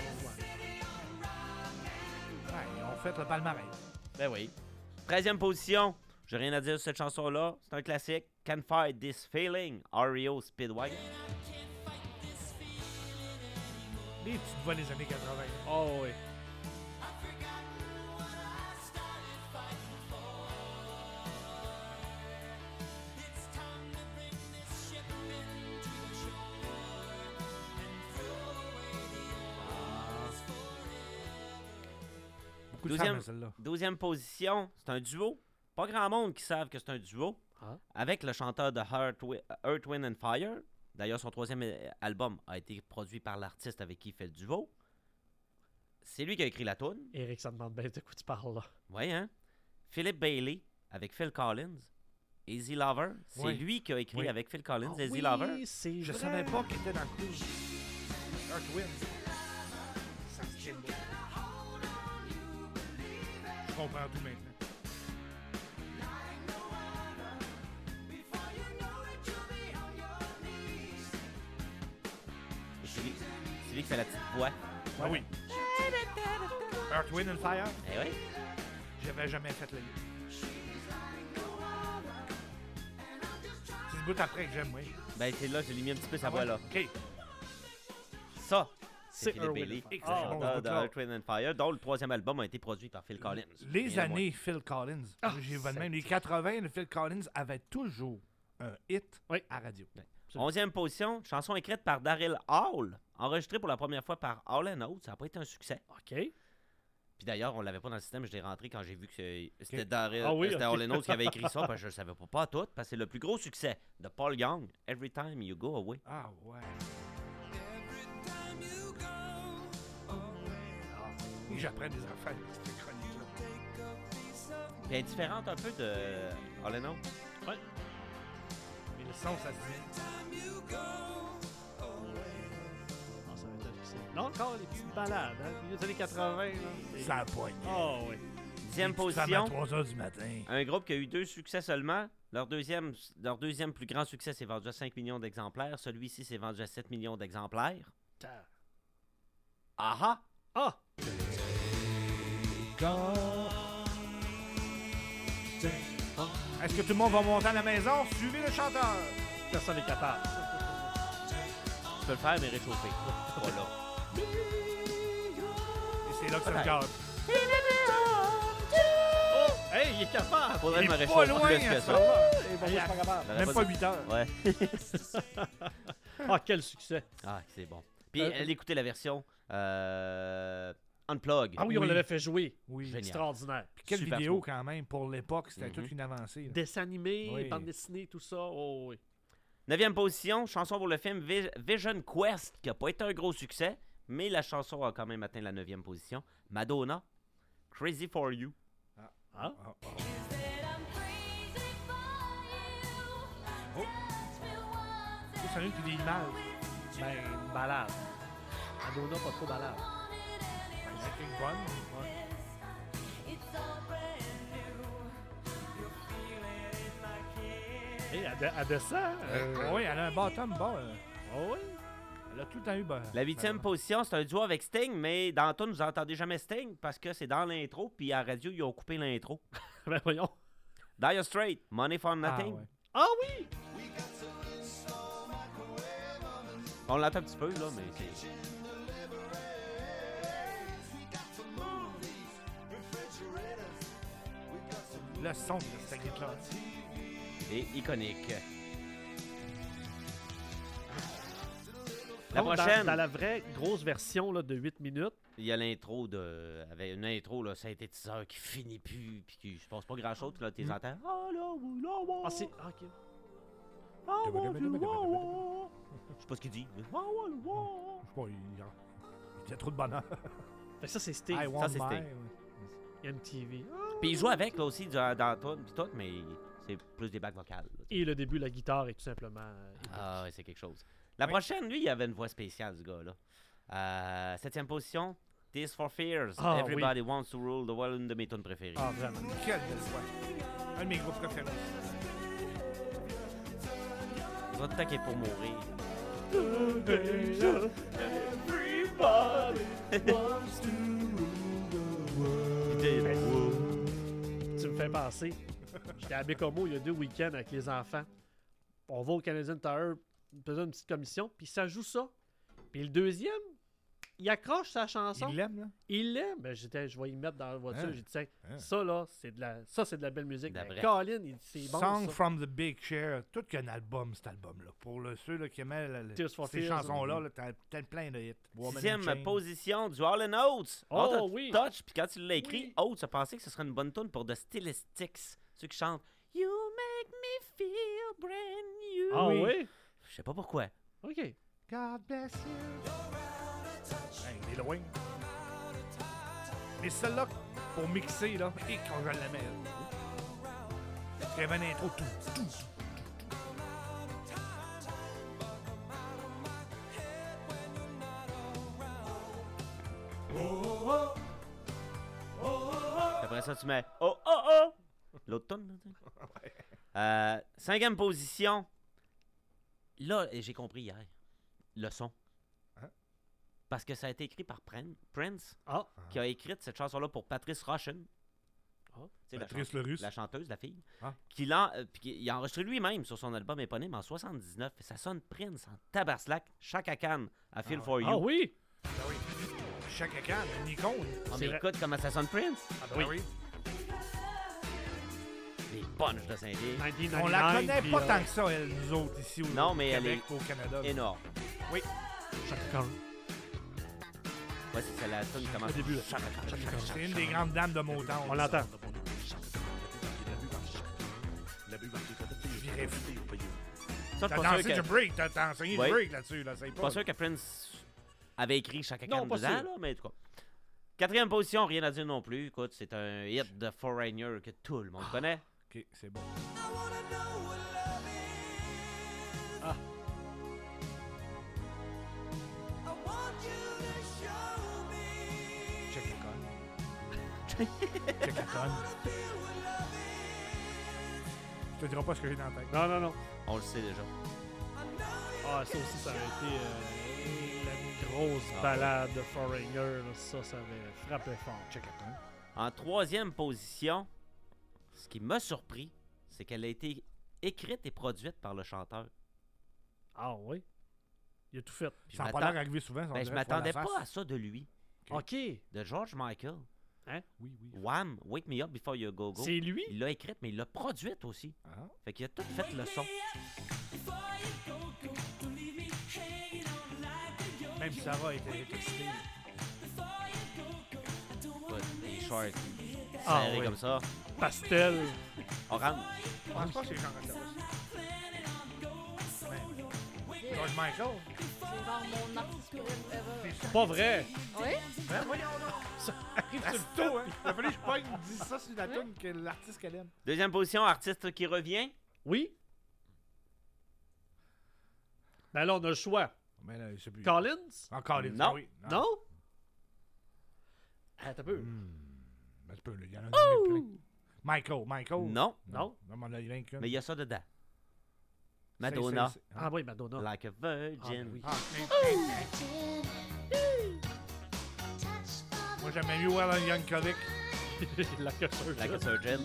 Ouais, ils ont fait le palmarès. Ben oui. treizième position. J'ai rien à dire sur cette chanson-là. C'est un classique. Can't Fight This Feeling. R E O Speedwagon. Les petites voix des années quatre-vingt. Oh oui. Beaucoup de Douzième, femmes, celle-là. douzième position. C'est un duo. Pas grand monde qui savent que c'est un duo. Ah. Avec le chanteur de Earth, Wi- Earth, Wind and Fire. D'ailleurs, son troisième euh, album a été produit par l'artiste avec qui il fait le duo. C'est lui qui a écrit la tune. Eric, ça demande bien de quoi tu parles, là. Oui, hein? Philip Bailey avec Phil Collins. Easy Lover. C'est Oui. lui qui a écrit Oui. avec Phil Collins, Ah Easy oui, Lover. c'est Je vrai. savais pas qu'il était dans le coup. Earth Wind. Ça se tient beau. Je comprends tout maintenant. Et C'est lui, c'est lui qui fait la petite voix. Ah oui. Earth, Wind and Fire. Eh oui. J'avais jamais fait le lien. C'est ce bout après que j'aime, oui. Ben, c'est là, j'ai mis un petit peu sa Ah voix ouais? là. OK. Ça, C'est c'est Philip Earth, Bailey, Wind and le Fire. Ah, chanteur bon, de bon, Earth, Wind and Fire, dont le troisième album a été produit par Phil Collins. Les Rien de moins. années Phil Collins. Ah, J'ai vu de même. c'est- Les quatre-vingts, le Phil Collins avait toujours un hit Oui. à radio. Absolument. onzième position, chanson écrite par Daryl Hall, enregistrée pour la première fois par Hall and Oates. Ça n'a pas été un succès. OK. Puis d'ailleurs, on l'avait pas dans le système, je l'ai rentré quand j'ai vu que c'était Okay. Daryl, Ah oui, c'était okay. Hall and Oates qui avait écrit ça, parce que je le savais pas, pas tout, parce que c'est le plus gros succès de Paul Young, Every Time You Go Away. Ah ouais. Et j'apprends des affaires de cette chronique-là. Puis elle est différente un peu de Hall and Oates. Ouais. Mais le son, ça se dit. Ah, ça va être un succès. Non, encore les petites balades, hein? Les années quatre-vingts, là. c'est- Ça a poigné. Oh, oui. Dixième Les petites femmes position. à trois heures du matin. Un groupe qui a eu deux succès seulement. Leur deuxième, leur deuxième plus grand succès s'est vendu à cinq millions d'exemplaires. Celui-ci s'est vendu à sept millions d'exemplaires. Ah ah! Ah! Est-ce que tout le monde va monter à la maison? Suivez le chanteur. Personne n'est capable. Tu peux le faire, mais réchauffer. Voilà. Et c'est là que ça me gâte. Oh! Hey, il est capable! Faudrait Il que je me est pas réchauffe loin, plus que hein, ça. ça va. Eh ben, moi, je suis pas capable. J'aurais Même pas huit heures. Ouais. Ah, quel succès! Ah, c'est bon. Puis, Euh, elle écoutait la version euh, Unplug. Ah oui, on Oui. l'avait fait jouer. Oui. Génial. Extraordinaire. Puis quelle Super vidéo smooth. quand même pour l'époque, c'était Mhm. toute une avancée. là. Dessin animé, Oui. bande dessinée, tout ça. Oh oui. Neuvième position, chanson pour le film Vi- Vision Quest, qui n'a pas été un gros succès, mais la chanson a quand même atteint la neuvième position. Madonna, Crazy for You. Ah? Ah, ah. Oh. C'est ça, une qui dit mal. Ben, balade. Madonna, pas trop balade. Ben, c'est une bonne. Ouais. Hey, elle, de- elle descend. Euh, oui, elle a un bottom bas. euh. Oh oui. Elle a tout le temps eu. Ben, La huitième position, c'est un duo avec Sting, mais dans le ton, vous n'entendez jamais Sting parce que c'est dans l'intro, puis à la radio, ils ont coupé l'intro. Ben voyons. Dire Straits, Money for Nothing. ouais. Ah oui! On l'entend un petit peu, là, mais c'est... Le son de cette guitare. Et iconique. La Donc, dans- prochaine, Dans, la vraie grosse version là, de huit minutes, il y a l'intro de... Avec une intro, là, synthétiseur qui finit plus, puis qui se passe pas grand-chose, puis là, tu les entends. Ah, là, oui, là, ouais. ah, c'est. ah, ok. Ah, ouais, ouais, ouais. Je sais pas ce qu'il dit. mais- Ah, ouais, ouais. Je sais pas, il, il y a trop de bonheur. Fait que ça, c'est Sting. I want c'est my- Sting. M T V. Puis il joue avec, là, aussi, dans, dans tout, puis tout, mais c'est plus des bacs vocales. là. Et le début, la guitare est tout simplement. euh, épique. Ah, ouais, c'est quelque chose. La Oui. prochaine, lui, il avait une voix spéciale, ce gars-là. Euh, septième position, Tears for Fears. Ah, Everybody Wants to Rule the World, une de mes tunes préférées. Ah, vraiment. Quelle belle voix. Un de mes groupes préférés. Ça va tout le temps qu'il est pour mourir. Tu me fais penser. J'étais à Bécomo il y a deux week-ends avec les enfants. On va au Canadian Tower, on faisait une petite commission, puis ça joue ça. Puis le deuxième, il accroche sa chanson. Il l'aime, là? Il l'aime. Ben, j'étais, je vais y mettre dans la voiture. Hein? J'ai dit, tiens, Hein? ça là, c'est de la, ça c'est de la belle musique. De la Ben, vraie. Colin, il dit, c'est bon Song ça. from the Big Chair. Tout qu'un album, cet album-là. Pour le, ceux là, qui aimaient la- la- Tears for ces Fears, chansons-là, oui. là, t'as t'as plein de hits. Woman in Sixième Chains. position du All and Oates. Oh, Out of oui. Touch. Puis quand tu l'as écrit, Oates a pensé que ce serait une bonne tune pour The Stylistics. Ceux qui chantent You make me feel brand new. Ah oui? Je sais pas pourquoi. OK. God bless you. Hey, il est loin. Mais celle-là, pour mixer, là, et quand je la mets. Parce qu'il y avait une intro tout, tout, tout. Après ça, tu mets Oh, oh, oh. L'autre tune. là, tu sais. Euh, cinquième position. Là, j'ai compris hier. Le son. Hein? Parce que ça a été écrit par Pren- Prince, Ah. qui a écrit cette chanson-là pour Patrice Rushen. Ah. Tu sais, la Patrice chan- le Russe. La chanteuse, la fille. Ah. Qui l'a, euh, puis qui- il a enregistré lui-même sur son album éponyme en soixante-dix-neuf. Et ça sonne Prince en tabarslac, Chaka Khan, à Feel Ah for You. Ah oui? Ben oui. Chaka Khan, une icône. Ah, C'est mais vrai. écoute comment ça sonne Prince. Ah ben oui. Les punch de Saint-Lin. On la connaît pas tant que ça, elle, nous autres, ici au, non, mais au Québec, elle est au Canada. énorme. Oui. Chaka Khan. Ouais, c'est la tune qui commence. Au début, là. Chaka Khan, Chaka Khan, C'est une des grandes dames de Motown. On l'entend. Je dirais fou. Ça, T'as je suis pas dansé sûr du que- break, t'as t'as enseigné Oui. du break là-dessus, là, c'est Je suis pas. pas sûr que Prince avait écrit Chaka Non, Khan pas dedans, sûr. là, mais en tout cas. Quatrième position, rien à dire non plus. Écoute, c'est un hit de Foreigner que tout le monde connaît. Ok, c'est bon. Ah. Check the con. Check the con. Je te dirai pas ce que j'ai dans la tête. Non, non, non. On le sait déjà. Ah, ça aussi, ça aurait été euh, la grosse Ah, balade de Foreigner. Là. Ça, ça avait frappé fort. Check the con. En troisième position, ce qui m'a surpris, c'est qu'elle a été écrite et produite par le chanteur. Ah oui? Il a tout fait. Puis Ça je a pas m'attends- l'air arrivé souvent. ça, on Ben, je dirait, faut la m'attendais face. pas à ça de lui. OK. De George Michael. Hein? Oui, oui. Wham! Wake Me Up Before You Go Go. C'est lui? Il l'a écrite, mais il l'a produite aussi. Ah. Fait qu'il a tout fait le son. Même Sarah était excitée. Écoute, les shorts Ah, serrés oui. comme ça. Pastel. Orange. Je pense pas que c'est Jean Rosales. George Michael. C'est genre mon artiste préféré ever. Pas vrai. Oui? Ben voyons donc. Ça arrive sur le dos, hein. Il a fallu que je pogne dise ça sur la tune que l'artiste qu'elle aime. Deuxième position, artiste qui revient. Oui? Ben là, on a le choix. Mais là, je sais plus. Collins? Ah, Collins, Non. ah oui. Non? Ah, t'as peu. Hmm. Ben, tu peux, là, il y en a nommé plein. Michael, Michael. Non. Non. Non, mais on a rien qu'une. Mais il y a ça dedans. C'est- Madonna. c'est- c'est- Ah oui, Madonna. Like a virgin. oui. Ah, moi, j'aimais mieux Well and Yankovic. La que surgeon. Like a surgeon.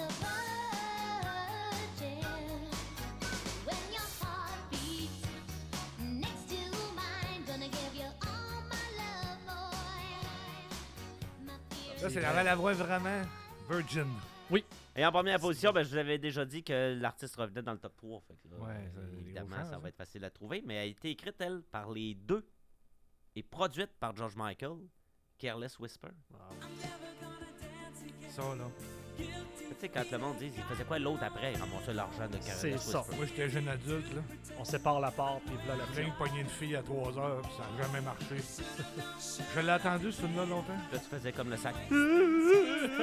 Là, c'est la, la voix vraiment Virgin. Oui. Et en première position, ben, je vous avais déjà dit que l'artiste revenait dans le top trois. Fait que là, Ouais, ça, euh, des évidemment, gros chances, ça va hein. être facile à trouver. Mais elle a été écrite, elle, par les deux et produite par George Michael, Careless Whisper. Ça, là. Tu sais, quand le monde dit, il faisait quoi l'autre après? Il ramassait l'argent de Careless C'est Whisper. ça. Moi, j'étais jeune adulte, là. On sépare la part, puis voilà la J'ai viande. une poignée de filles à trois heures, puis ça n'a jamais marché. Je l'ai attendu, ce film-là, longtemps. Là, tu faisais comme le sac.